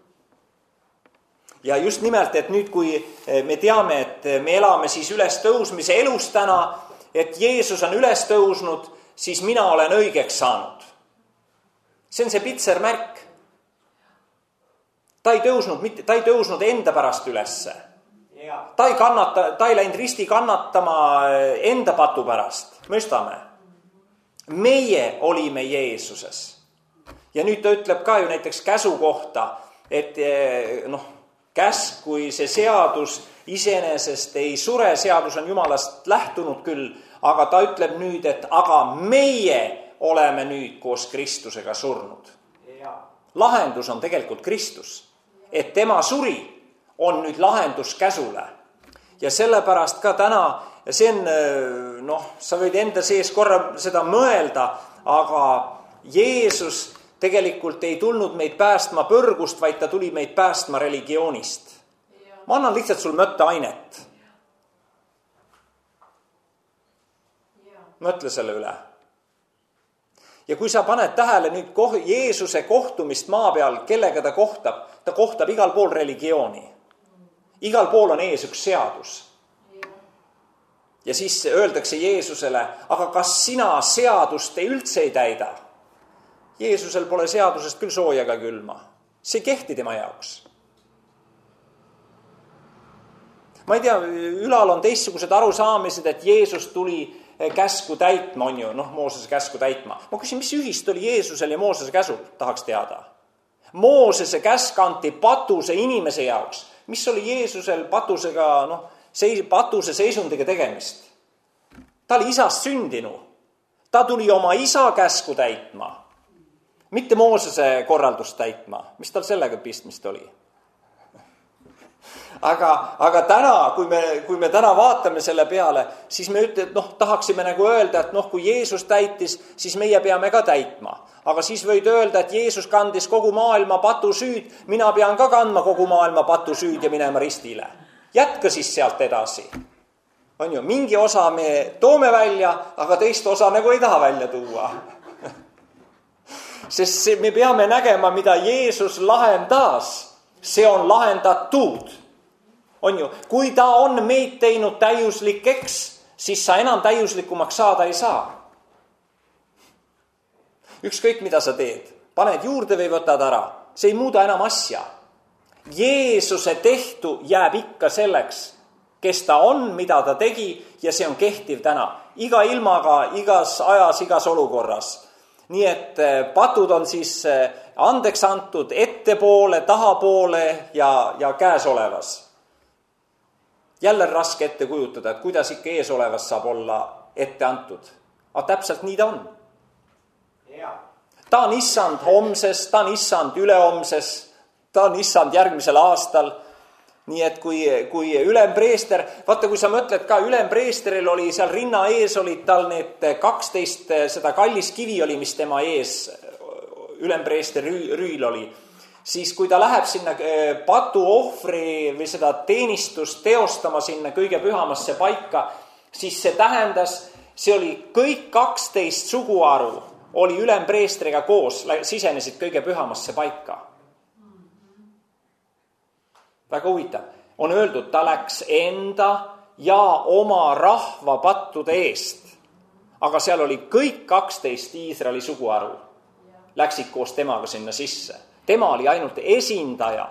Ja just nimelt, et nüüd kui me teame, et me elame siis üles tõusmise elus täna, et Jeesus on üles tõusnud, siis mina olen õigeks saanud. See on see pitser märk. Ta ei tõusnud, mitte, ta ei tõusnud enda pärast ülesse. Ta ei kannata, ta ei läinud risti kannatama enda patu pärast. Mõistame. Meie olime Jeesuses. Ja nüüd ta ütleb ka ju näiteks käsu kohta, et noh, käsk, kui see seadus iseenesest ei sure, seadus on Jumalast lähtunud küll, aga ta ütleb nüüd, et aga meie oleme nüüd koos Kristusega surnud. Lahendus on tegelikult Kristus, et tema suri on nüüd lahendus käsule. Ja sellepärast ka täna, see on, noh, sa võid enda sees korra seda mõelda, aga Jeesus tegelikult ei tulnud meid päästma põrgust, vaid ta tuli meid päästma religioonist. Ma annan lihtsalt sul mõtteainet. Mõtle selle üle. Ja kui sa paned tähele nüüd Jeesuse kohtumist maa peal, kellega ta kohtab, ta kohtab igal pool religiooni. Igal pool on ees üks seadus. Ja siis öeldakse Jeesusele, aga kas sina seadust ei üldse ei täida? Jeesusel pole seadusest küll sooja ega külma. See kehti tema jaoks. Ma ei tea, ülal on teistsugused arusaamised, et Jeesus tuli käsku täitma, on ju, noh, Moosese käsku täitma. Ma küsin, mis ühist oli Jeesusel ja Moosese käsul, tahaks teada. Moosese käsk anti patuse inimese jaoks. Mis oli Jeesusel patusega, noh, seis, patuse seisundiga tegemist? Ta oli isast sündinu. Ta tuli oma isa käsku täitma. Mitte Moosese korraldust täitma. Mis tal sellega pistmist oli? Aga, aga täna, kui me, kui me täna vaatame selle peale, siis me ütleme, et noh, tahaksime nagu öelda, et noh, kui Jeesus täitis, siis meie peame ka täitma. Aga siis võid öelda, et Jeesus kandis kogu maailma patusüüd, mina pean ka kandma kogu maailma patusüüd ja minema ristile. Jätka siis sealt edasi. On ju, mingi osa me toome välja, aga teist osa nagu ei taha välja tuua. Sest me peame nägema, mida Jeesus lahendas. See on lahendatud. On ju, kui ta on meid teinud täiuslikeks, siis sa enam täiuslikumaks saada ei saa. Ükskõik, mida sa teed. Paned juurde või võtad ära. See ei muuda enam asja. Jeesuse tehtu jääb ikka selleks, kes ta on, mida ta tegi, ja see on kehtiv täna. Iga ilmaga, igas ajas, igas olukorras. Nii et patud on siis andeks antud ettepoole, tahapoole ja, ja käes olevas. Jälle raske ette kujutada, et kuidas ikka ees olevas saab olla ette antud. Aga täpselt nii ta on. ta on issand homses, ta on issand ülehomses, ta on issand järgmisel aastal. Nii et kui, kui ülempreester, vaata kui sa mõtled ka, ülempreesteril oli seal rinna ees, olid tal need kaksteist, seda kallis kivi oli, mis tema ees, ülempreester rüül oli. Siis kui ta läheb sinna patuohvri või seda teenistust teostama sinna kõige pühamasse paika, siis see tähendas, see oli kõik kaksteist suguharu, oli ülempreestriga koos, sisenesid kõige pühamasse paika. Väga huvitav. On öeldud, ta läks enda ja oma rahva pattude eest. Aga seal oli kõik kaksteist Iisraeli suguharu. Läksid koos temaga sinna sisse. Tema oli ainult esindaja.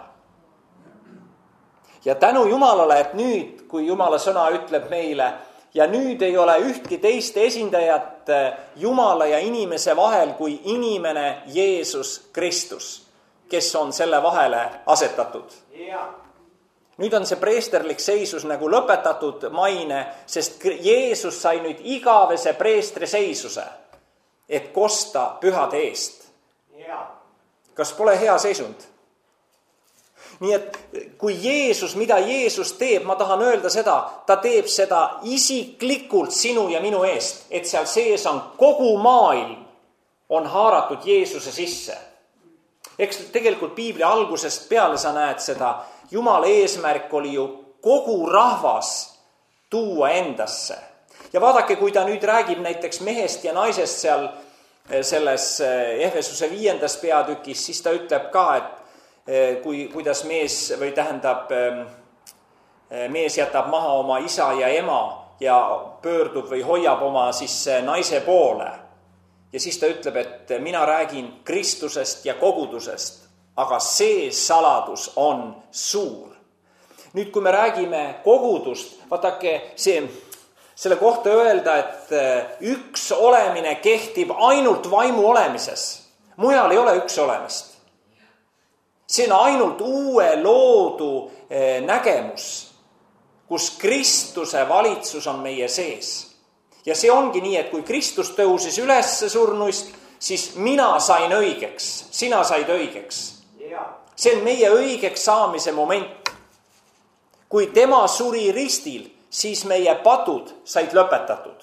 Ja tänu Jumalale, et nüüd, kui Jumala sõna ütleb meile, ja nüüd ei ole ühtki teist esindajat Jumala ja inimese vahel kui inimene Jeesus Kristus, kes on selle vahele asetatud. Ja. Nüüd on see preesterlik seisus nagu lõpetatud maine, sest Jeesus sai nüüd igavese preestri seisuse, et kosta pühade eest. Ja. Kas pole hea seisund? Nii et kui Jeesus, mida Jeesus teeb, ma tahan öelda seda, ta teeb seda isiklikult sinu ja minu eest, et seal sees on kogu maailm, on haaratud Jeesuse sisse. Eks tegelikult Piibli algusest peale sa näed seda, Jumala eesmärk oli ju kogu rahvas tuua endasse. Ja vaadake, kui ta nüüd räägib näiteks mehest ja naisest seal selles Efesuse viiendas peatükis, siis ta ütleb ka, et kui, kuidas mees või tähendab, mees jätab maha oma isa ja ema ja pöördub või hoiab oma siis naise poole. Ja siis ta ütleb, et mina räägin Kristusest ja kogudusest, aga see saladus on suur. Nüüd, kui me räägime kogudust, vaadake see, selle kohta öelda, et üks olemine kehtib ainult vaimu olemises. Mujal ei ole üks olemist. See on ainult uue loodu nägemus, kus Kristuse valitsus on meie sees. Ja see ongi nii, et kui Kristus tõusis üles surnuist, siis mina sain õigeks, sina said õigeks. See on meie õigeks saamise moment. Kui tema suri ristil, siis meie patud said lõpetatud.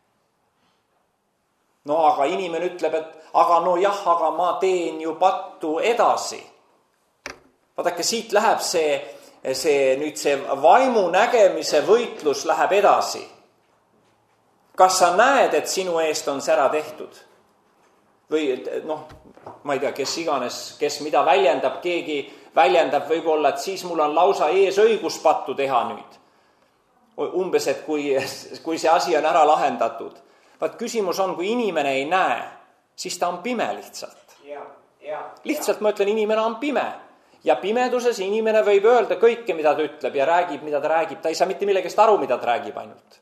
No aga inimene ütleb, et aga no jah, aga ma teen ju pattu edasi. Vaadake, siit läheb see, see, nüüd see vaimu nägemise võitlus läheb edasi. Kas sa näed, et sinu eest on see ära tehtud? Või noh, ma ei tea, kes iganes, kes mida väljendab, keegi väljendab võib-olla, et siis mul on lausa ees õigus pattu teha nüüd. Umbes, et kui, kui see asi on ära lahendatud. Vaat küsimus on, kui inimene ei näe, siis ta on pime lihtsalt. Ja, ja, lihtsalt ma ütlen, inimene on pime. Ja pimeduses inimene võib öelda kõike, mida ta ütleb ja räägib, mida ta räägib. Ta ei saa mitte millegest aru, mida ta räägib ainult.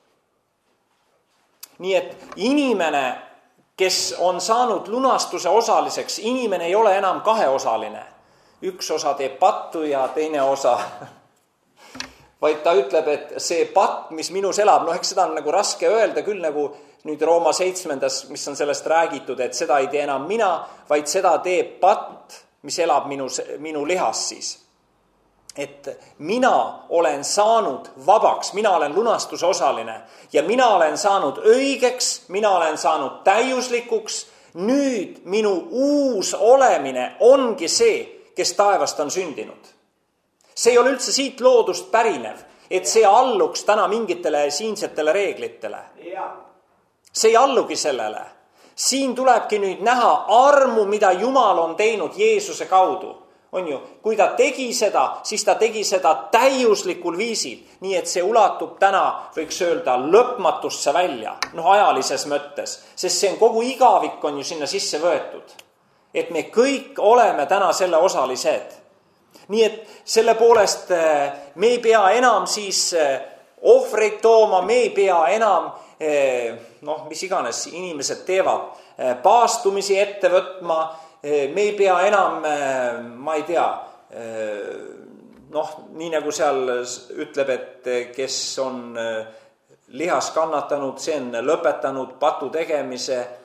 Nii et inimene, kes on saanud lunastuse osaliseks, inimene ei ole enam kaheosaline. Üks osa teeb pattu ja teine osa. Vaid ta ütleb, et see patt, mis minus elab, no eks seda on nagu raske öelda, küll nagu nüüd Rooma seitsmendas, mis on sellest räägitud, et seda ei tee enam mina, vaid seda teeb patt, mis elab minu, minu lihas siis. Et mina olen saanud vabaks, mina olen lunastuse osaline ja mina olen saanud õigeks, mina olen saanud täiuslikuks. Nüüd minu uus olemine ongi see, kes taevast on sündinud. See ei ole üldse siit loodust pärinev, et see alluks täna mingitele siinsetele reeglitele. See ei allugi sellele. Siin tulebki nüüd näha armu, mida Jumal on teinud Jeesuse kaudu. On ju, kui ta tegi seda, siis ta tegi seda täiuslikul viisil, nii et see ulatub täna, võiks öelda, lõpmatusse välja, noh ajalises mõttes, sest see on kogu igavik on ju sinna sisse võetud. Et me kõik oleme täna selle osalised. Nii et selle poolest me ei pea enam siis ohvreid tooma, me ei pea enam, noh, mis iganes inimesed teevad, paastumisi ette võtma, me ei pea enam, ma ei tea, noh, nii nagu seal ütleb, et kes on lihas kannatanud, see on lõpetanud patu tegemise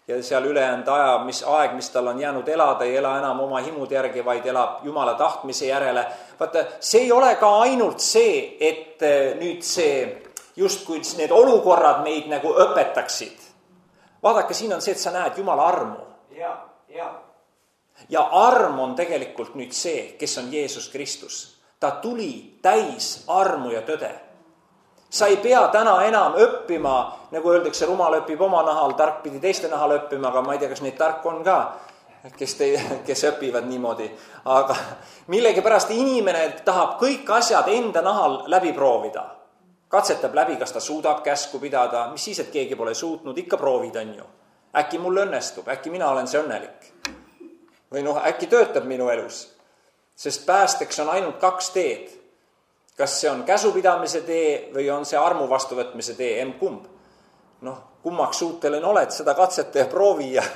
ja seal ülejäänud aja, mis aeg, mis tal on jäänud elada, ei ela enam oma himude järgi, vaid elab Jumala tahtmise järele. Vaata, see ei ole ka ainult see, et nüüd see justkui need olukorrad meid nagu õpetaksid. Vaadake, siin on see, et sa näed Jumala armu. Ja, ja. ja arm on tegelikult nüüd see, kes on Jeesus Kristus. Ta tuli täis armu ja tõde. Sa ei pea täna enam õppima, nagu öeldakse, rumal õpib oma nahal, tark pidi teiste nahal õppima, aga ma ei tea, kas neid tark on ka, kes, te, kes õpivad niimoodi. Aga millegi pärast inimene tahab kõik asjad enda nahal läbi proovida. Katsetab läbi, kas ta suudab käsku pidada, mis siis, et keegi pole suutnud, ikka proovid on ju. Äkki mul õnnestub, äkki mina olen see õnnelik. Või noh, äkki töötab minu elus. Sest päästeks on ainult kaks teed. Kas see on käsupidamise tee või on see armu vastuvõtmise tee, emb-kumb. Noh, kummaks suuteline oled, seda katseta ja proovi ja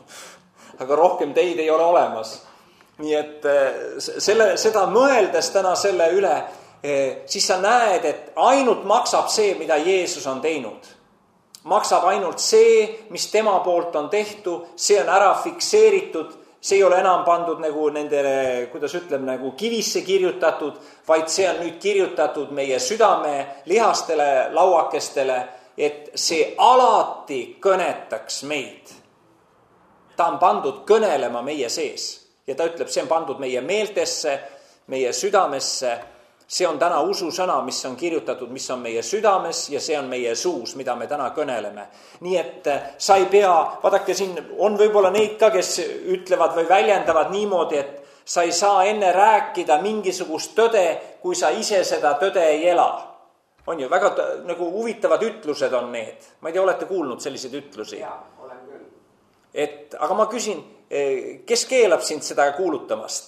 aga rohkem teid ei ole olemas. Nii et selle, seda mõeldes täna selle üle, siis sa näed, et ainult maksab see, mida Jeesus on teinud. Maksab ainult see, mis tema poolt on tehtu, see on ära fikseeritud. See ei ole enam pandud nagu nendele, kuidas ütleb, nagu kivisse kirjutatud, vaid see on nüüd kirjutatud meie südame lihastele, lauakestele, et see alati kõnetaks meid. Ta on pandud kõnelema meie sees ja ta ütleb, see on pandud meie meeltesse, meie südamesse. See on täna ususõna, mis on kirjutatud, mis on meie südames ja see on meie suus, mida me täna kõneleme. Nii et sa ei pea, vaadake siin on võib-olla neid ka, kes ütlevad või väljendavad niimoodi, et sa ei saa enne rääkida mingisugust tõde, kui sa ise seda tõde ei ela. On ju, väga nagu huvitavad ütlused on need. Ma ei tea, olete kuulnud selliseid ütlusi? Jaa, olen küll. Et, aga ma küsin, kes keelab sind seda kuulutamast?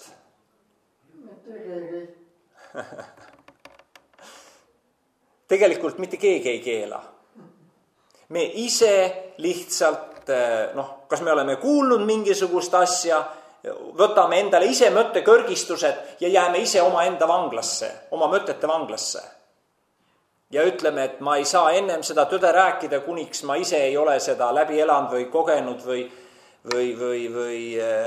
Tegelikult mitte keegi ei keela. Me ise lihtsalt, noh, kas me oleme kuulnud mingisugust asja, võtame endale ise mõttekõrgistused ja jääme ise oma enda vanglasse, oma mõtete vanglasse. Ja ütleme, et ma ei saa ennem seda tõde rääkida, kuniks ma ise ei ole seda läbi elanud või kogenud või, või, või, või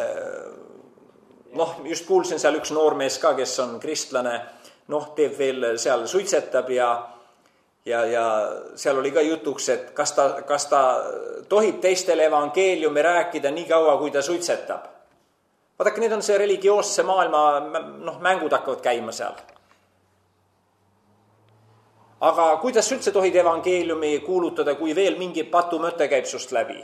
noh, just kuulsin seal üks noormees ka, kes on kristlane, noh, teeb veel seal suitsetab ja, ja, ja seal oli ka jutuks, et kas ta, kas ta tohib teistele evangeeliumi rääkida nii kaua, kui ta suitsetab. Vaadake, need on see religioosse maailma, noh, mängud hakkavad käima seal. Aga kuidas üldse tohid evangeeliumi kuulutada, kui veel mingi patu mõte käib sust läbi?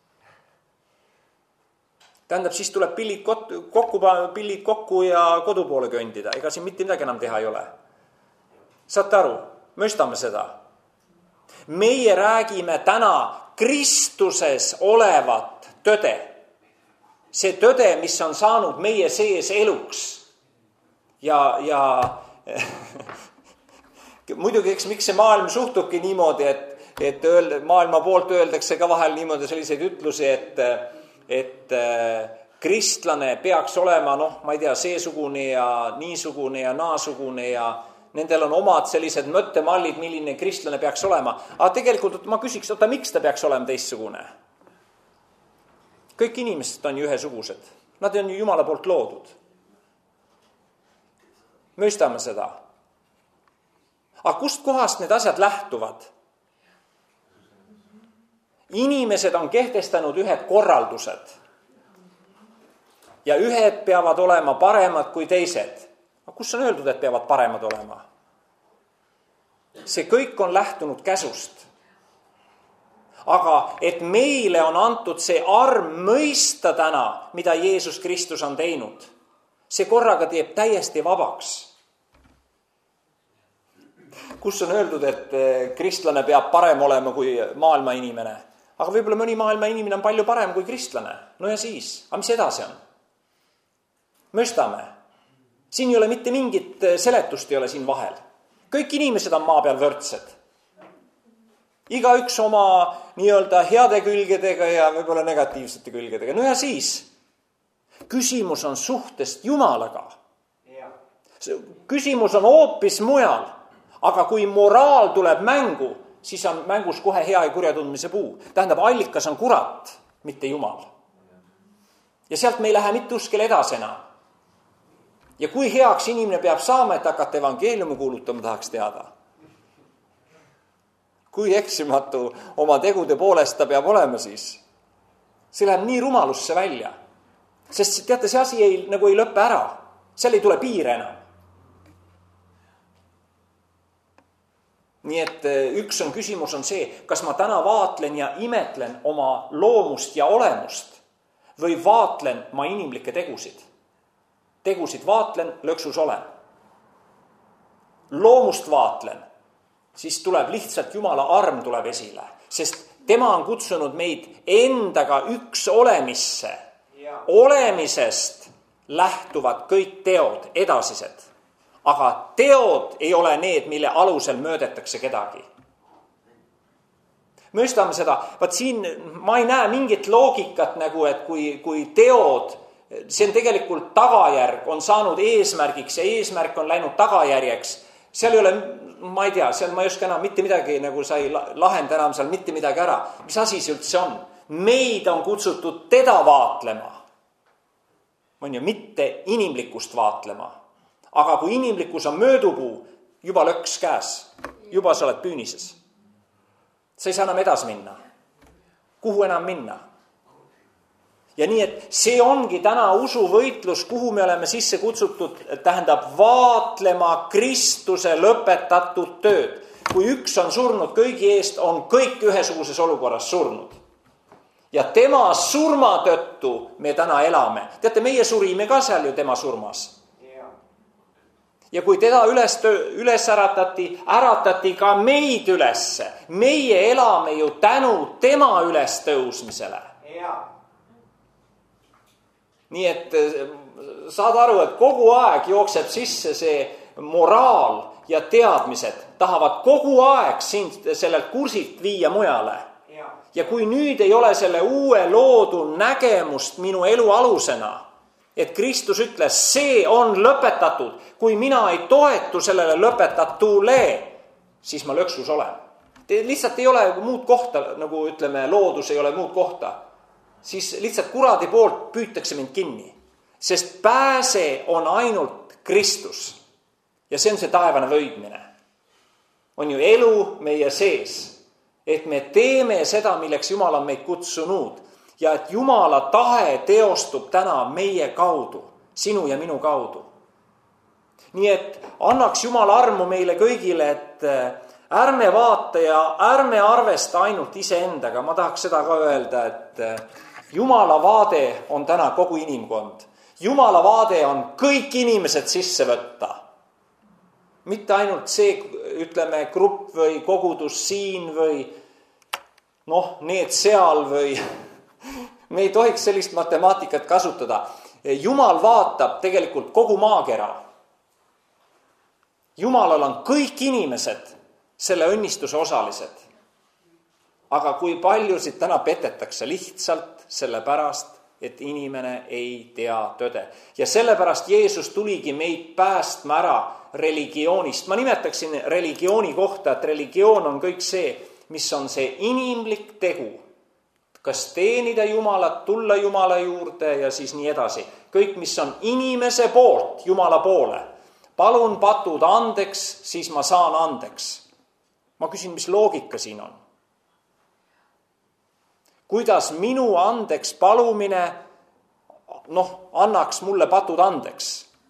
Tähendab, siis tuleb pillid kokku, pillid kokku ja kodu poole kõndida. Ega siin mitte midagi enam teha ei ole. Saate aru? Mõistame seda. Meie räägime täna Kristuses olevat tõde. See tõde, mis on saanud meie sees eluks. Ja, ja muidugi, eks miks see maailm suhtubki niimoodi, et, et öeld, maailma poolt öeldakse ka vahel niimoodi selliseid ütlusi, et et kristlane peaks olema, noh, ma ei tea, seesugune ja niisugune ja naasugune ja nendel on omad sellised mõttemallid, milline kristlane peaks olema. Aga tegelikult ma küsiks, oota, miks ta peaks olema teistsugune? Kõik inimesed on ju ühesugused. Nad on ju Jumala poolt loodud. Mõistame seda. Aga kust kohast need asjad lähtuvad? Inimesed on kehtestanud ühed korraldused ja ühed peavad olema paremad kui teised. Aga kus on öeldud, et peavad paremad olema? See kõik on lähtunud käsust. Aga et meile on antud see arm mõista täna, mida Jeesus Kristus on teinud, see korraga teeb täiesti vabaks. Kus on öeldud, et kristlane peab parem olema kui maailma inimene? Aga võib-olla mõni maailma inimene on palju parem kui kristlane. No ja siis, aga mis edasi on? Mõistame. Siin ei ole mitte mingit seletust ei ole siin vahel. Kõik inimesed on maa peal võrdsed. Iga üks oma nii-öelda heade külgedega ja võib-olla negatiivsete külgedega. No ja siis, küsimus on suhtest Jumalaga. Küsimus on hoopis mujal. Aga kui moraal tuleb mängu, siis on mängus kohe hea ja kurja tundmise puu. Tähendab, allikas on kurat. mitte Jumal. Ja sealt me ei lähe mitte uskel edasi enam. Ja kui heaks inimene peab saama, et hakata evangeeliumi kuulutama, tahaks teada. Kui eksimatu oma tegude poolest ta peab olema siis. See läheb nii rumalusse välja. Sest teate, see asi ei, nagu ei lõppe ära. Seal ei tule piire enam. Nii et üks on küsimus on see, kas ma täna vaatlen ja imetlen oma loomust ja olemust või vaatlen ma inimlikke tegusid. Tegusid vaatlen, lõksus olen. Loomust vaatlen, siis tuleb lihtsalt Jumala arm tuleb esile, sest tema on kutsunud meid endaga üks olemisse. Olemisest lähtuvad kõik teod, edasised. Aga teod ei ole need, mille alusel möödetakse kedagi. Mõistame seda, vaat siin ma ei näe mingit loogikat nagu, et kui, kui teod, see on tegelikult tagajärg, on saanud eesmärgiks ja eesmärk on läinud tagajärjeks. Seal ei ole, ma ei tea, seal ma ei oska enam mitte midagi, nagu sa ei lahenda enam seal mitte midagi ära. Mis asi see üldse on? Meid on kutsutud teda vaatlema. On ju, mitte inimlikkust vaatlema. Aga kui inimlikkus on möödupuu, juba lõks käes, juba sa oled püünises. Sa ei saa enam edas minna. Kuhu enam minna? Ja nii, et see ongi täna usuvõitlus, kuhu me oleme sisse kutsutud, tähendab vaatlema Kristuse lõpetatud tööd. Kui üks on surnud kõigi eest, on kõik ühesuguses olukorras surnud. Ja tema surma tõttu me täna elame. Teate, meie surime ka seal ju tema surmas. Ja kui teda üles, üles äratati, äratati ka meid ülesse. Meie elame ju tänu tema üles tõusmisele. Ja. Nii et saad aru, et kogu aeg jookseb sisse see moraal ja teadmised. Tahavad kogu aeg sind sellelt kursilt viia mujale. Ja. Ja kui nüüd ei ole selle uue loodu nägemust minu elu alusena, et Kristus ütles, see on lõpetatud. Kui mina ei toetu sellele lõpetatule, siis ma lõksus olen. Te lihtsalt ei ole muud kohta, nagu ütleme, loodus ei ole muud kohta. Siis lihtsalt kuradi poolt püütakse mind kinni. Sest pääse on ainult Kristus. Ja see on see taevane võidmine. On ju elu meie sees. Et me teeme seda, milleks Jumal on meid kutsunud. Ja et Jumala tahe teostub täna meie kaudu, sinu ja minu kaudu. Nii et annaks Jumal armu meile kõigile, et ärme vaata ja ärme arvesta ainult iseendaga. Ma tahaks seda ka öelda, et Jumala vaade on täna kogu inimkond. Jumala vaade on kõik inimesed sisse võtta. Mitte ainult see, ütleme, grupp või kogudus siin või noh, need seal või... Me ei tohiks sellist matemaatikat kasutada. Jumal vaatab tegelikult kogu maakera. Jumalal on kõik inimesed selle õnnistuse osalised. Aga kui paljusid täna petetakse lihtsalt sellepärast, et inimene ei tea tõde. Ja sellepärast Jeesus tuligi meid päästma ära religioonist. Ma nimetaksin religiooni kohta, et religioon on kõik see, mis on see inimlik tegu. Kas teenida Jumalat, tulla Jumala juurde ja siis nii edasi. Kõik, mis on inimese poolt Jumala poole. Palun patud andeks, siis ma saan andeks. Ma küsin, mis loogika siin on? Kuidas minu andeks palumine noh, annaks mulle patud andeks?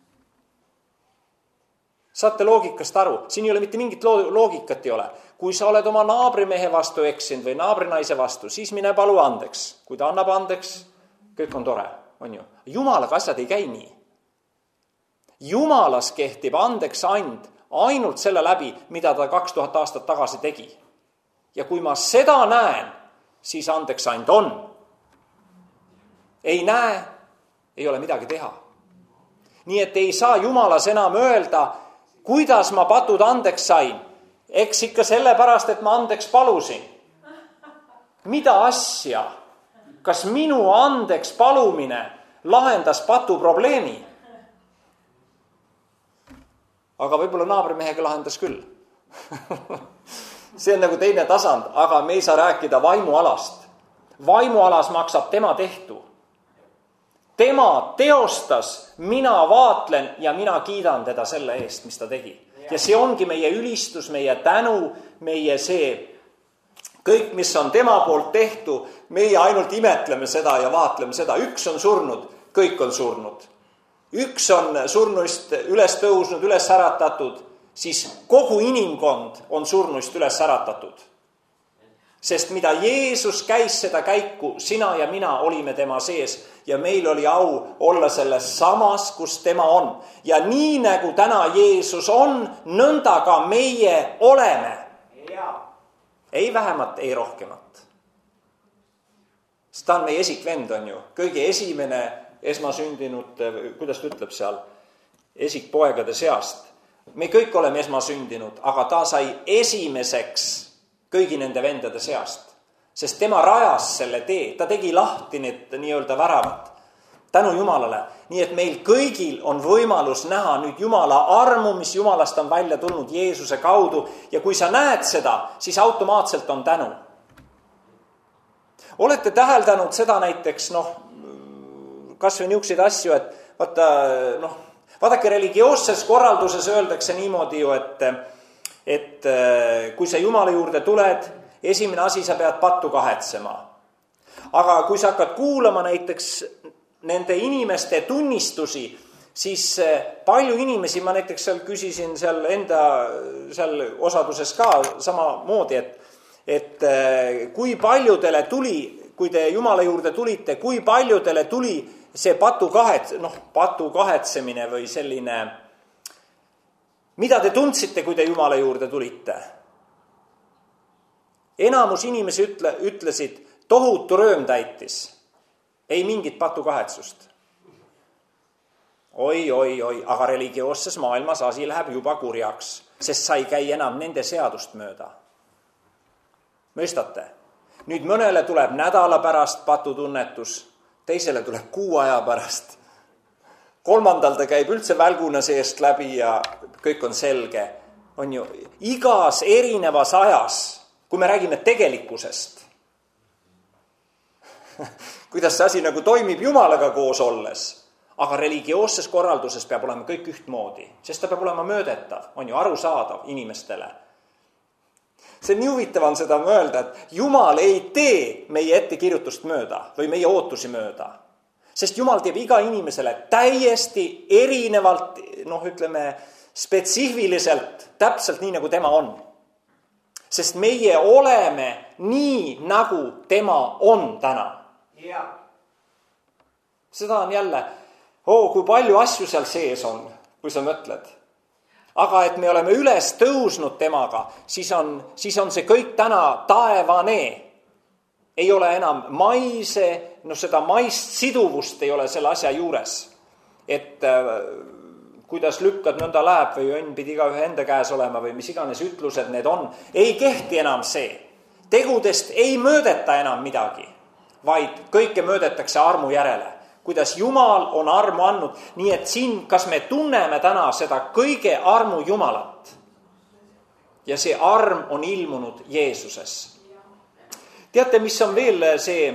Saate loogikast aru? Siin ei ole mitte mingit loogikat ei ole. Kui sa oled oma naabrimehe vastu eksinud või naabrinaise vastu, siis mine palu andeks. Kui ta annab andeks, kõik on tore, on ju. Jumalaga asjad ei käi nii. Jumalas kehtib andeks ainult, ainult selle läbi, mida ta kaks tuhat aastat tagasi tegi. Ja kui ma seda näen, siis andeks ainult on. Ei näe, ei ole midagi teha. Nii et ei saa Jumalas enam öelda, kuidas ma patud andeks sain. Eks ikka sellepärast, et ma andeks palusin. Mida asja? Kas minu andeks palumine lahendas patu probleemi? Aga võib-olla naabrimehega lahendas küll. See on nagu teine tasand, aga me ei saa rääkida vaimualast. vaimualas maksab tema tehtu. Tema teostas, mina vaatlen ja mina kiidan teda selle eest, mis ta tegi. Ja see ongi meie ülistus, meie tänu, meie see, kõik, mis on tema poolt tehtu, meie ainult imetleme seda ja vaatleme seda. Üks on surnud, kõik on surnud. Üks on surnuist üles tõusnud, üles äratatud, siis kogu inimkond on surnuist üles äratatud. Sest mida Jeesus käis seda käiku, sina ja mina olime tema sees ja meil oli au olla selles samas, kus tema on. Ja nii nagu täna Jeesus on, nõnda ka meie oleme. Ei vähemat, ei rohkemat. Sest ta on meie esikvend, on ju. Kõige esimene esmasündinud, kuidas ta ütleb seal, esikpoegade seast. Me kõik oleme esmasündinud, aga ta sai esimeseks kõigi nende vendade seast. Sest tema rajas selle tee, ta tegi lahti need nii-öelda väravad. Tänu Jumalale. Nii et meil kõigil on võimalus näha nüüd Jumala armu, mis Jumalast on välja tulnud Jeesuse kaudu. Ja kui sa näed seda, siis automaatselt on tänu. Olete täheldanud seda näiteks, noh, kas või niisuguseid asju, et vaata, noh, vaadake religioosses korralduses öeldakse niimoodi ju, et, et kui sa Jumala juurde tuled, esimene asi sa pead pattu kahetsema. Aga kui sa hakkad kuulama näiteks nende inimeste tunnistusi, siis palju inimesi, ma näiteks seal küsisin seal enda seal osaduses ka samamoodi, et, et kui paljudele tuli, kui te Jumala juurde tulite, kui paljudele tuli see patu, kahet, noh, patu kahetsemine või selline, mida te tundsite, kui te Jumala juurde tulite? Enamus inimesi ütle, ütlesid, tohutu rööm täitis. Ei mingit patu kahetsust. Oi, oi, oi, aga religioosses maailmas asi läheb juba kurjaks, sest sa ei käi enam nende seadust mööda. Mõistate? Nüüd mõnele tuleb nädala pärast patutunnetus, teisele tuleb kuu aja pärast. Kolmandal ta käib üldse välguna seest läbi ja kõik on selge. On ju igas erinevas ajas, kui me räägime tegelikkusest, kuidas see asi nagu toimib Jumalaga koos olles, aga religioosses korralduses peab olema kõik ühtmoodi, sest ta peab olema möödetav, on ju arusaadav inimestele. See nii huvitav on seda mõelda, et Jumal ei tee meie ettekirjutust mööda või meie ootusi mööda, sest Jumal teeb iga inimesele täiesti erinevalt, noh ütleme, spetsiifiliselt, täpselt nii nagu tema on. Sest meie oleme nii, nagu tema on täna. Ja. Seda on jälle, oo, kui palju asju seal sees on, kui sa mõtled. Aga et me oleme üles tõusnud temaga, siis on, siis on see kõik täna taevane. Ei ole enam maise, no seda maist siduvust ei ole selle asja juures. Et äh, kuidas lükkad, nõnda läheb või õnn pidi iga ühe enda käes olema või mis iganes ütlused need on. Ei kehti enam see. Tegudest ei mõõdeta enam midagi, vaid kõike mõõdetakse armu järele. Kuidas Jumal on armu andnud, nii et siin, kas me tunneme täna seda kõige armu Jumalat. Ja see arm on ilmunud Jeesuses. Teate, mis on veel see,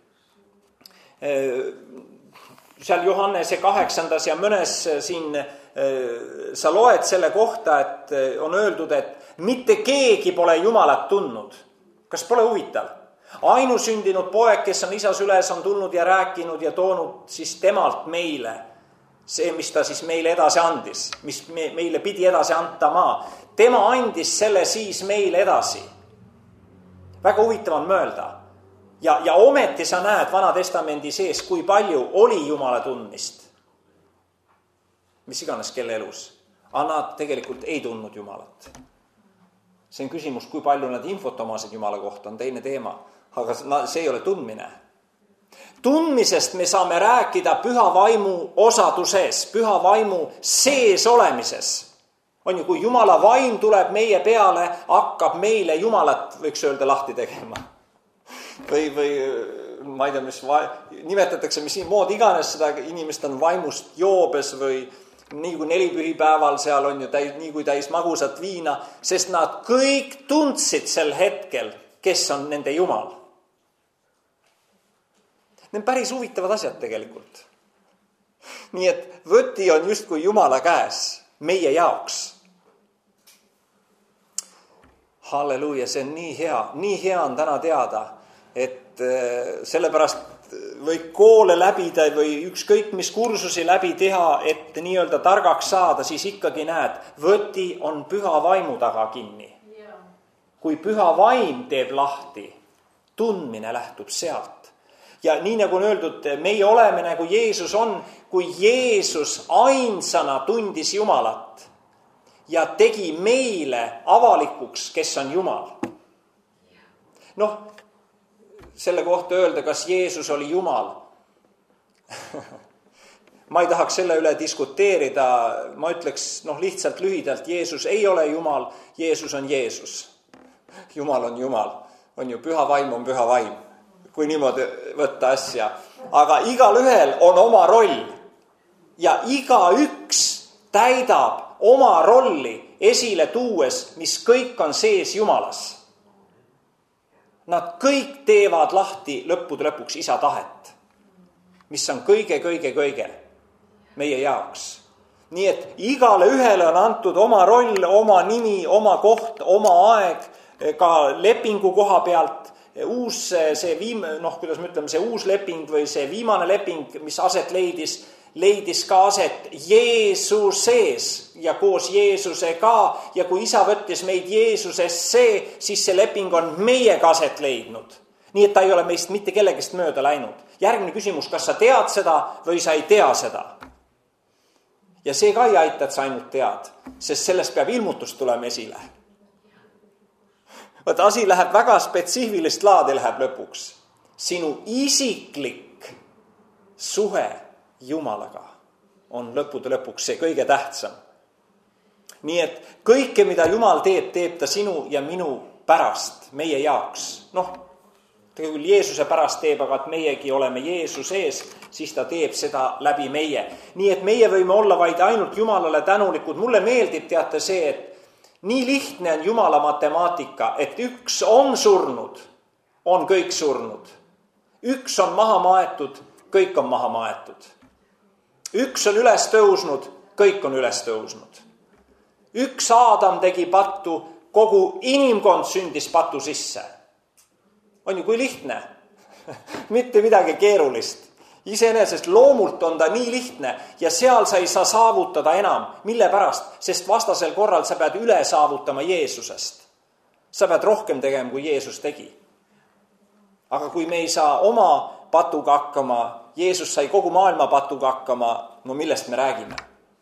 seal Johannese kaheksandas ja mõnes siin sa loed selle kohta, et on öeldud, et mitte keegi pole Jumalat tundnud. Kas pole huvitav? Ainusündinud poeg, kes on isas üles, on tulnud ja rääkinud ja toonud siis temalt meile see, mis ta siis meile edasi andis, mis me, meile pidi edasi antama. Tema andis selle siis meile edasi. Väga huvitav on mõelda. Ja, ja ometi sa näed Vana Testamendi sees, kui palju oli Jumala tundmist. Mis iganes kelle elus. Aga nad tegelikult ei tundnud Jumalat. See on küsimus, kui palju nad infot omasid Jumala kohta, on teine teema. Aga see ei ole tundmine. Tundmisest me saame rääkida püha vaimu osaduses, püha vaimu sees olemises. On ju, kui Jumala vaim tuleb meie peale, hakkab meile Jumalat, võiks öelda, lahti tegema. Või, või ma ei tea, mis va... nimetatakse, mis mood iganes seda inimest on vaimust joobes või nii kui nelipühipäeval seal on ju täis, nii kui täis magusat viina, sest nad kõik tundsid sel hetkel, kes on nende Jumal. Need on päris huvitavad asjad tegelikult. Nii et võti on justkui Jumala käes meie jaoks. Halleluuja, see on nii hea. Nii hea on täna teada, et sellepärast või koole läbida või ükskõik mis kursusi läbi teha, et nii-öelda targaks saada, siis ikkagi näed, võti on püha vaimu taga kinni. Kui püha vaim teeb lahti, tundmine lähtub sealt. Ja nii nagu on öeldud, meie oleme nagu Jeesus on, kui Jeesus ainsana tundis Jumalat ja tegi meile avalikuks, kes on Jumal. Noh, selle kohta öelda, kas Jeesus oli Jumal. Ma ei tahaks selle üle diskuteerida, ma ütleks noh, lihtsalt lühidalt, Jeesus ei ole Jumal, Jeesus on Jeesus. Jumal on Jumal, on ju, püha vaim on püha vaim, kui niimoodi võtta asja. Aga igal ühel on oma roll ja iga üks täidab oma rolli esile tuues, mis kõik on sees Jumalas. Nad kõik teevad lahti lõppude lõpuks isa tahet, mis on kõige, kõige, kõige meie jaoks. Nii et igale ühele on antud oma roll, oma nimi, oma koht, oma aeg, ka lepingu koha pealt. Uus see viim, noh, kuidas me ütleme, see uus leping või see viimane leping, mis aset leidis, leidis ka aset Jeesuses ja koos Jeesusega. Ja kui isa võttis meid Jeesusesse, siis see leping on meiega aset leidnud. Nii et ta ei ole meist mitte kellegist mööda läinud. Järgmine küsimus, kas sa tead seda või sa ei tea seda? Ja see ka ei aita, et sa ainult tead, sest sellest peab ilmutust tulema esile. Võt, asi läheb väga spetsiifilist laadi läheb lõpuks. Sinu isiklik suhe Jumalaga on lõppude lõpuks see kõige tähtsam. Nii et kõike, mida Jumal teeb, teeb ta sinu ja minu pärast, meie jaoks. Noh, ta küll Jeesuse pärast teeb, aga et meiegi oleme Jeesuses, siis ta teeb seda läbi meie. Nii et meie võime olla vaid ainult Jumalale tänulikud. Mulle meeldib teate see, et nii lihtne on Jumala matemaatika, et üks on surnud, on kõik surnud. Üks on maha maetud, kõik on maha maetud. Üks on üles tõusnud, kõik on üles tõusnud. Üks Aadam tegi pattu, kogu inimkond sündis patu sisse. On ju, kui lihtne? Mitte midagi keerulist. Iseenesest loomult on ta nii lihtne ja seal sa ei saa saavutada enam. Mille pärast? Sest vastasel korral sa pead üle saavutama Jeesusest. Sa pead rohkem tegema, kui Jeesus tegi. Aga kui me ei saa oma patuga hakkama, Jeesus sai kogu maailma patuga hakkama, no millest me räägime?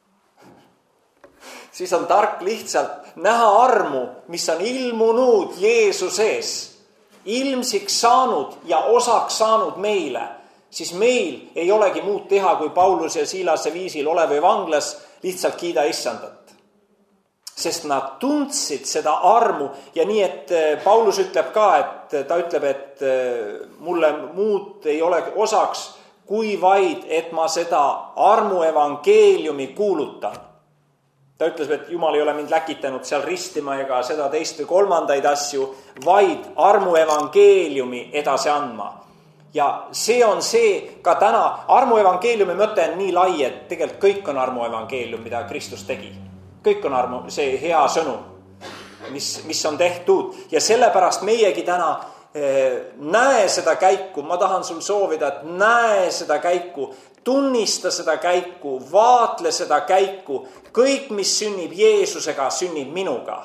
Siis on tark lihtsalt näha armu, mis on ilmunud Jeesuses, ilmsiks saanud ja osaks saanud meile. Siis meil ei olegi muud teha, kui Paulus ja Siilase viisil ole või vanglas lihtsalt kiida issandat. Sest nad tundsid seda armu ja nii, et Paulus ütleb ka, et ta ütleb, et mulle muud ei ole osaks, kui vaid, et ma seda armu evangeeliumi kuulutan. Ta ütles, et Jumal ei ole mind läkitanud seal ristima ega seda teist või kolmandaid asju, vaid armu evangeeliumi edasi andma. Ja see on see ka täna, armu evangeeliumi mõte on nii lai, et tegelikult kõik on armu evangeelium, mida Kristus tegi. Kõik on armu, see hea sõnum, mis, mis on tehtud. Ja sellepärast meiegi täna eh, näe seda käiku, ma tahan sul soovida, et näe seda käiku, tunnista seda käiku, vaatle seda käiku. Kõik, mis sünnib Jeesusega, sünnib minuga.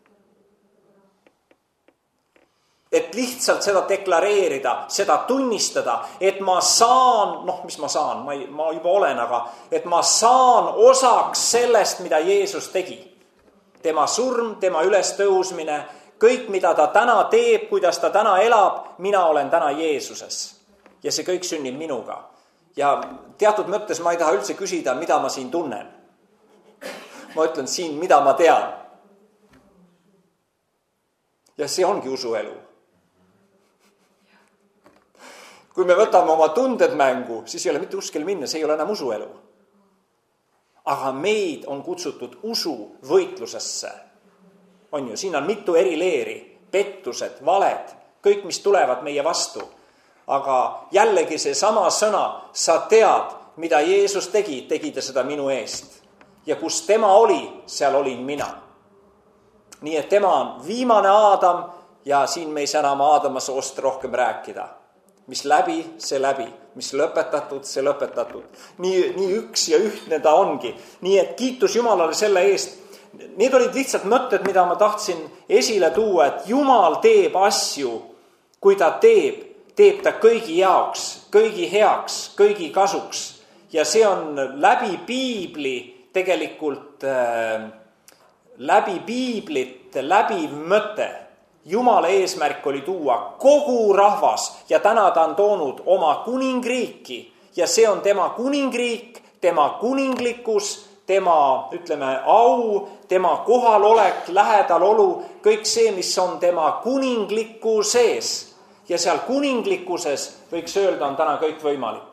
Et lihtsalt seda deklareerida, seda tunnistada, et ma saan, noh, mis ma saan, ma, ei, ma juba olen, aga et ma saan osaks sellest, mida Jeesus tegi. Tema surm, tema ülestõusmine, kõik, mida ta täna teeb, kuidas ta täna elab, mina olen täna Jeesuses. Ja see kõik sünnib minuga. Ja teatud mõttes ma ei taha üldse küsida, mida ma siin tunnen. Ma ütlen siin, mida ma tean. Ja see ongi usuelu. Kui me võtame oma tunded mängu, siis ei ole mitte uskele minna, see ei ole enam usuelu. Aga meid on kutsutud usu võitlusesse. On ju, siin on mitu eri leeri, pettused, valed, kõik, mis tulevad meie vastu. aga jällegi see sama sõna, sa tead, mida Jeesus tegi, tegi ta seda minu eest. Ja kus tema oli, seal olin mina. Nii et tema on viimane Aadam ja siin me ei saa enam Aadama soost rohkem rääkida. Mis läbi, see läbi. Mis lõpetatud, see lõpetatud. Nii, nii üks ja ühtne ta ongi. Nii et kiitus Jumalale selle eest. Need olid lihtsalt mõtted, mida ma tahtsin esile tuua, et Jumal teeb asju, kui ta teeb, teeb ta kõigi jaoks, kõigi heaks, kõigi kasuks. Ja see on läbi Piibli tegelikult äh, läbi Piiblit läbiv mõte. Jumala eesmärk oli tuua kogu rahvas ja täna ta on toonud oma kuningriiki ja see on tema kuningriik, tema kuninglikkus, tema, ütleme, au, tema kohalolek, lähedalolu, kõik see, mis on tema kuningliku sees. Ja seal kuninglikkuses võiks öelda, on täna kõik võimalik.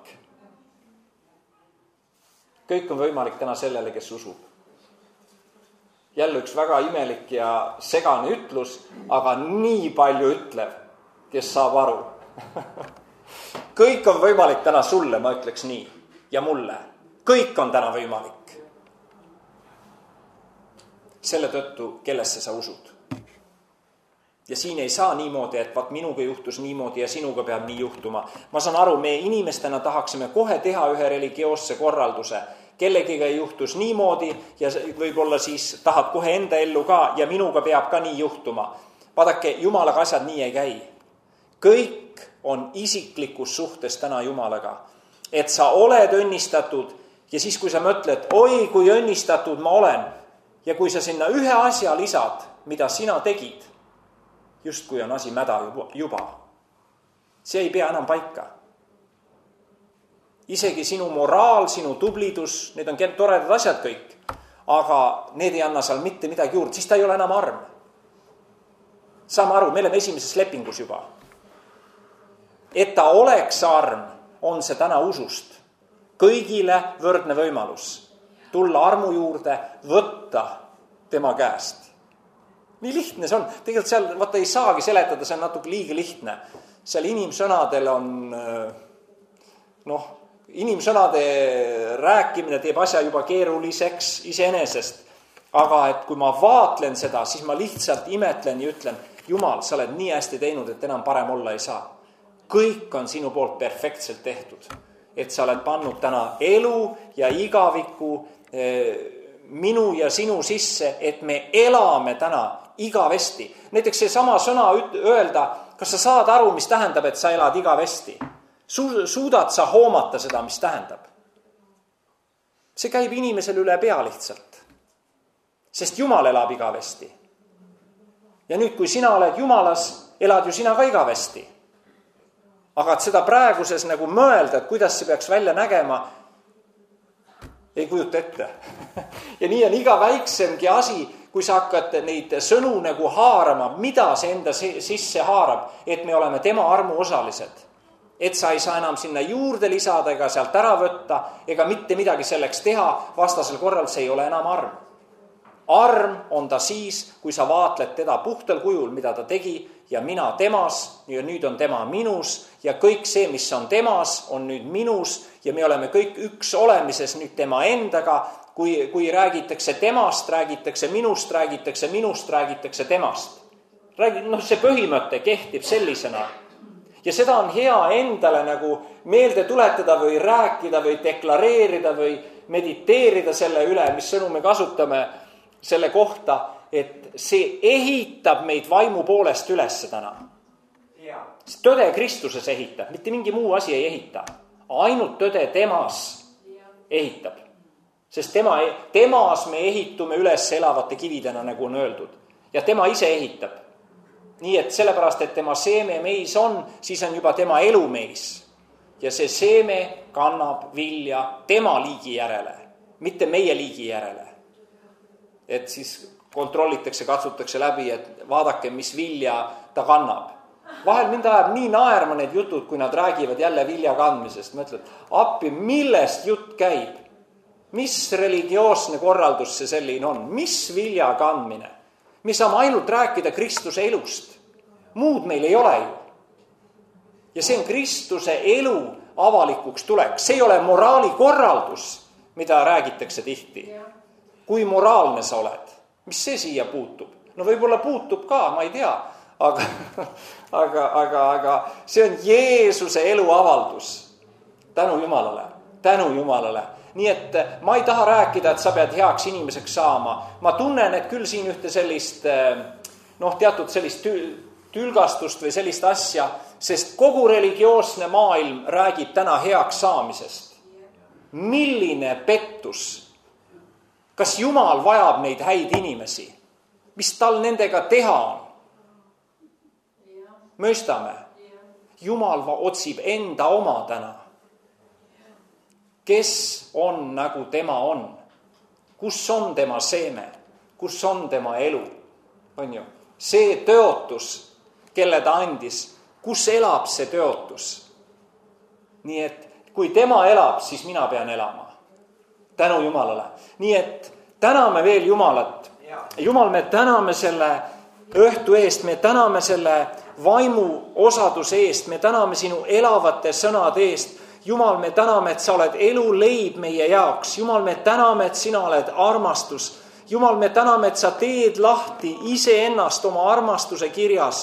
Kõik on võimalik täna sellele, kes usub. Jälle üks väga imelik ja segane ütlus, aga nii palju ütlev, kes saab aru. Kõik on võimalik täna sulle, ma ütleks nii, ja mulle. Kõik on täna võimalik. Selle tõttu, kellesse sa usud. Ja siin ei saa niimoodi, et vaat minuga juhtus niimoodi ja sinuga peab nii juhtuma. Ma saan aru, me inimestena tahaksime kohe teha ühe religioosse korralduse. Kellegiga juhtus niimoodi ja võib-olla siis tahad kohe enda ellu ka ja minuga peab ka nii juhtuma. Vaadake, Jumalaga asjad nii ei käi. Kõik on isiklikus suhtes täna Jumalaga. Et sa oled õnnistatud ja siis, kui sa mõtled, oi, kui õnnistatud ma olen ja kui sa sinna ühe asja lisad, mida sina tegid, just kui on asi mäda juba. See ei pea enam paika. Isegi sinu moraal, sinu tublidus, need on toredad asjad kõik, aga need ei anna seal mitte midagi juurde, siis ta ei ole enam arm. Saame aru, me oleme esimeses lepingus juba. Et ta oleks arm, on see täna usust. Kõigile võrdne võimalus. Tulla armu juurde, võtta tema käest. Nii lihtne see on. Tegelikult seal vaata ei saagi seletada, see on natuke liiga lihtne. Seal inimsõnadel on, noh, inimsõnade rääkimine teeb asja juba keeruliseks iseenesest. Aga et kui ma vaatlen seda, siis ma lihtsalt imetlen ja ütlen, Jumal, sa oled nii hästi teinud, et enam parem olla ei saa. Kõik on sinu poolt perfektselt tehtud. Et sa oled pannud täna elu ja igaviku minu ja sinu sisse, et me elame täna igavesti. Näiteks see sama sõna öelda, kas sa saad aru, mis tähendab, et sa elad igavesti? Suudad sa hoomata seda, mis tähendab? See käib inimesel üle pea lihtsalt. Sest Jumal elab igavesti. Ja nüüd, kui sina oled Jumalas, elad ju sina ka igavesti. Aga et seda praeguses nagu mõelda, et kuidas see peaks välja nägema, ei kujuta ette. Ja nii on iga väiksemgi asi, kui sa hakkad neid sõnu nagu haarama, mida see enda sisse haarab, et me oleme tema armu osalised. Et sa ei saa enam sinna juurde lisada ega sealt ära võtta, ega mitte midagi selleks teha, vastasel korral see ei ole enam arm. Arm on ta siis, kui sa vaatled teda puhtal kujul, mida ta tegi, ja mina temas, ja nüüd on tema minus, ja kõik see, mis on temas, on nüüd minus, ja me oleme kõik üks olemises nüüd tema endaga. Kui, kui räägitakse temast, räägitakse minust, räägitakse minust, räägitakse temast. Räägi, no see põhimõte kehtib sellisena. Ja seda on hea endale nagu meelde tuletada või rääkida või deklareerida või mediteerida selle üle, mis sõnu me kasutame selle kohta, et see ehitab meid vaimu poolest üles täna. Tõde Kristuses ehitab, mitte mingi muu asi ei ehita. Ainult tõde temas ehitab. Sest tema, temas me ehitume üles elavate kividena, nagu on öeldud. Ja tema ise ehitab. Nii et sellepärast, et tema seeme meis on, siis on juba tema elu meis. Ja see seeme kannab vilja tema liigi järele, mitte meie liigi järele. Et siis kontrollitakse, katsutakse läbi, et vaadake, mis vilja ta kannab. Vahel mind ajab nii naerma need jutud, kui nad räägivad jälle vilja kandmisest. Mõtled, appi, millest jutt käib? Mis religioosne korraldus see selline on? Mis vilja kandmine? Me saame ainult rääkida Kristuse elust. Muud meil ei ole ju. ja see on Kristuse elu avalikuks tuleks. See ei ole moraalikorraldus, mida räägitakse tihti. Kui moraalne sa oled, mis see siia puutub? No võib-olla puutub ka, ma ei tea, aga, aga, aga, aga see on Jeesuse elu avaldus. Tänu Jumalale, tänu Jumalale. Nii et ma ei taha rääkida, et sa pead heaks inimeseks saama. Ma tunnen, et küll siin ühte sellist, noh, teatud sellist tülgastust või sellist asja, sest kogu religioosne maailm räägib täna heaks saamisest. Milline pettus? Kas Jumal vajab neid häid inimesi? Mis tal nendega teha on? Mõistame. Jumal otsib enda oma täna. Kes on nagu tema on? Kus on tema seeme? Kus on tema elu? On ju? See tõotus, kelle ta andis, kus elab see tõotus? Nii et kui tema elab, siis mina pean elama. Tänu Jumalale. Nii et täname veel Jumalat. Jumal, me täname selle õhtu eest, me täname selle vaimu osaduse eest, me täname sinu elavate sõnade eest. Jumal, me täname, et sa oled elu leib meie jaoks. Jumal, me täname, et sina oled armastus. Jumal, me täname, et sa teed lahti iseennast oma armastuse kirjas.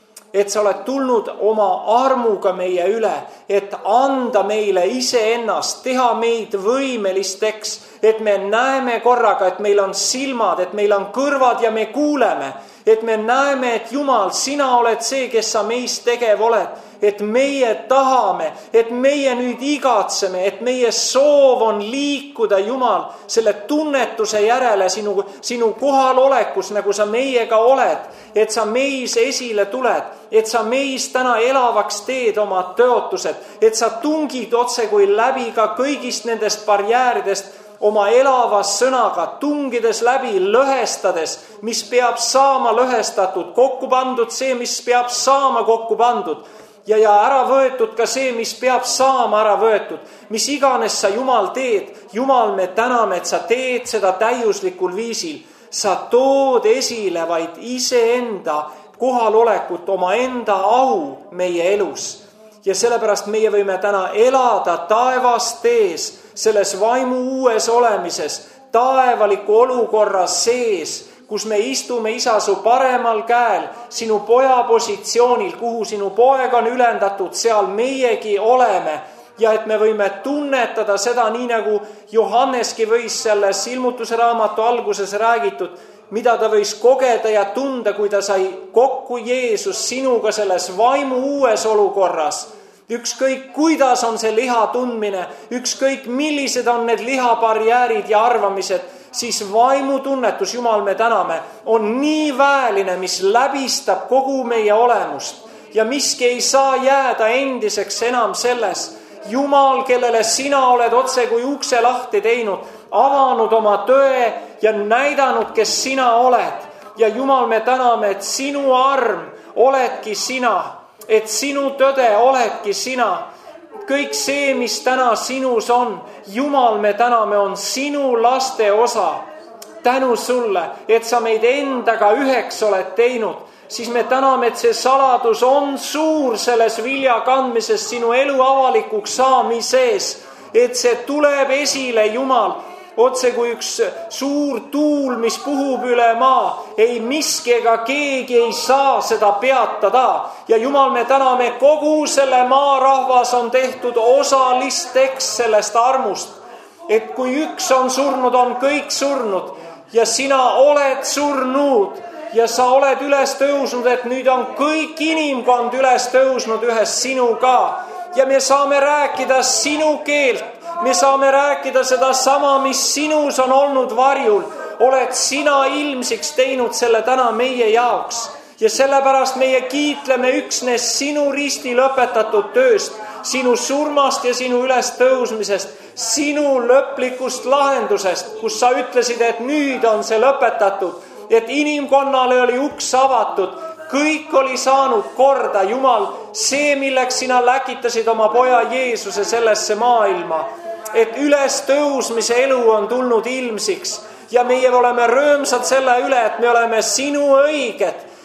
Et sa oled tulnud oma armuga meie üle, et anda meile iseennast, teha meid võimelisteks, et me näeme korraga, et meil on silmad, et meil on kõrvad ja me kuuleme. Et me näeme, et Jumal, sina oled see, kes sa meist tegev oled. Et meie tahame, et meie nüüd igatseme, et meie soov on liikuda, Jumal, selle tunnetuse järele sinu, sinu kohalolekus, nagu sa meiega oled. Et sa meis esile tuled, et sa meis täna elavaks teed oma tõotused, et sa tungid otse kui läbi ka kõigist nendest barjääridest, oma elavas sõnaga, tungides läbi, lõhestades, mis peab saama lõhestatud, kokku pandud see, mis peab saama kokku pandud ja, ja ära võetud ka see, mis peab saama ära võetud. Mis iganes sa, Jumal, teed, Jumal, me täname, et sa teed seda täiuslikul viisil. Sa tood esile vaid iseenda kohalolekut, oma enda au meie elus. Ja sellepärast meie võime täna elada taevast ees, selles vaimu uues olemises, taevaliku olukorra sees, kus me istume Isa su paremal käel, sinu poja positsioonil, kuhu sinu poeg on ülendatud, seal meiegi oleme. Ja et me võime tunnetada seda, nii nagu Johanneski võis selles ilmutuse raamatu alguses räägitud, mida ta võis kogeda ja tunda, kui ta sai kokku Jeesus sinuga selles vaimu uues olukorras. Ükskõik kuidas on see liha tundmine, ükskõik millised on need lihabarjäärid ja arvamised, siis vaimutunnetus, Jumal, me täname, on nii väeline, mis läbistab kogu meie olemust. Ja miski ei saa jääda endiseks enam selles. Jumal, kellele sina oled otse kui ukse lahti teinud, avanud oma tõe ja näidanud, kes sina oled. Ja Jumal, me täname, et sinu arm oledki sina. Et sinu tõde oledki sina. Kõik see, mis täna sinus on, Jumal, me täname, on sinu laste osa. Tänu sulle, et sa meid endaga üheks oled teinud. Siis me täname, et see saladus on suur selles vilja kandmises sinu elu avalikuks saamises. Et see tuleb esile, Jumal, otse kui üks suur tuul, mis puhub üle maa. Ei miski ega keegi ei saa seda peatada. Ja Jumal, me täname, kogu selle maa rahvas on tehtud osalisteks sellest armust. Et kui üks on surnud, on kõik surnud. Ja sina oled surnud. Ja sa oled üles tõusnud, et nüüd on kõik inimkond üles tõusnud ühes sinuga. Ja me saame rääkida sinu keelt. Me saame rääkida seda sama, mis sinus on olnud varjul. Oled sina ilmsiks teinud selle täna meie jaoks. Ja sellepärast meie kiitleme üksnes sinu risti lõpetatud tööst, sinu surmast ja sinu üles tõusmisest, sinu lõplikust lahendusest, kus sa ütlesid, et nüüd on see lõpetatud, et inimkonnale oli uks avatud, kõik oli saanud korda, Jumal, see, milleks sina läkitasid oma poja Jeesuse sellesse maailma, et üles tõusmise elu on tulnud ilmsiks ja meie oleme rõõmsad selle üle, et me oleme sinu õiged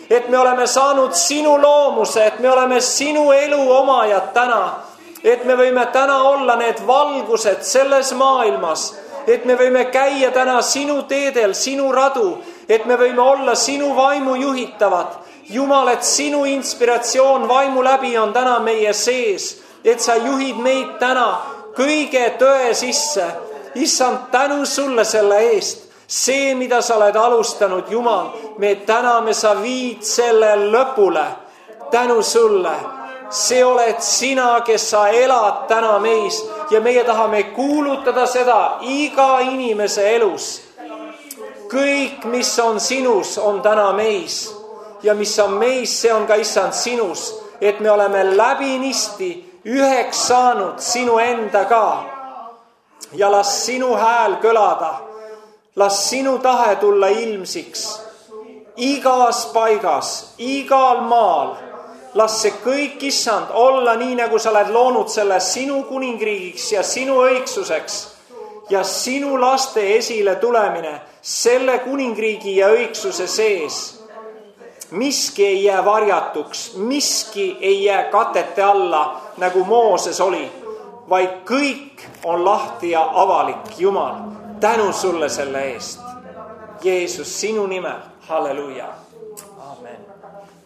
et me oleme saanud sinu loomuse, et me oleme sinu elu omajad täna, et me võime täna olla need valgused selles maailmas, et me võime käia täna sinu teedel, sinu radu, et me võime olla sinu vaimu juhitavad. Jumal, et sinu inspiratsioon vaimu läbi on täna meie sees, et sa juhid meid täna kõige tõe sisse. Issand, tänu sulle selle eest. See, mida sa oled alustanud, Jumal, me täname, sa viid selle lõpule. Tänu sulle. See oled sina, kes sa elad täna meis ja meie tahame kuulutada seda iga inimese elus. Kõik, mis on sinus, on täna meis. Ja mis on meis, see on ka issand sinus, et me oleme läbinisti üheks saanud sinu enda ka. Ja las sinu hääl kõlada, las sinu tahe tulla ilmsiks. Igas paigas, igal maal, las see kõik, issand, olla nii, nagu sa oled loonud selle sinu kuningriigiks ja sinu õigsuseks ja sinu laste esile tulemine selle kuningriigi ja õigsuse sees. Miski ei jää varjatuks, miski ei jää katete alla, nagu Mooses oli, vaid kõik on lahti ja avalik. Jumal, tänu sulle selle eest. Jeesus, sinu nimel, halleluuja.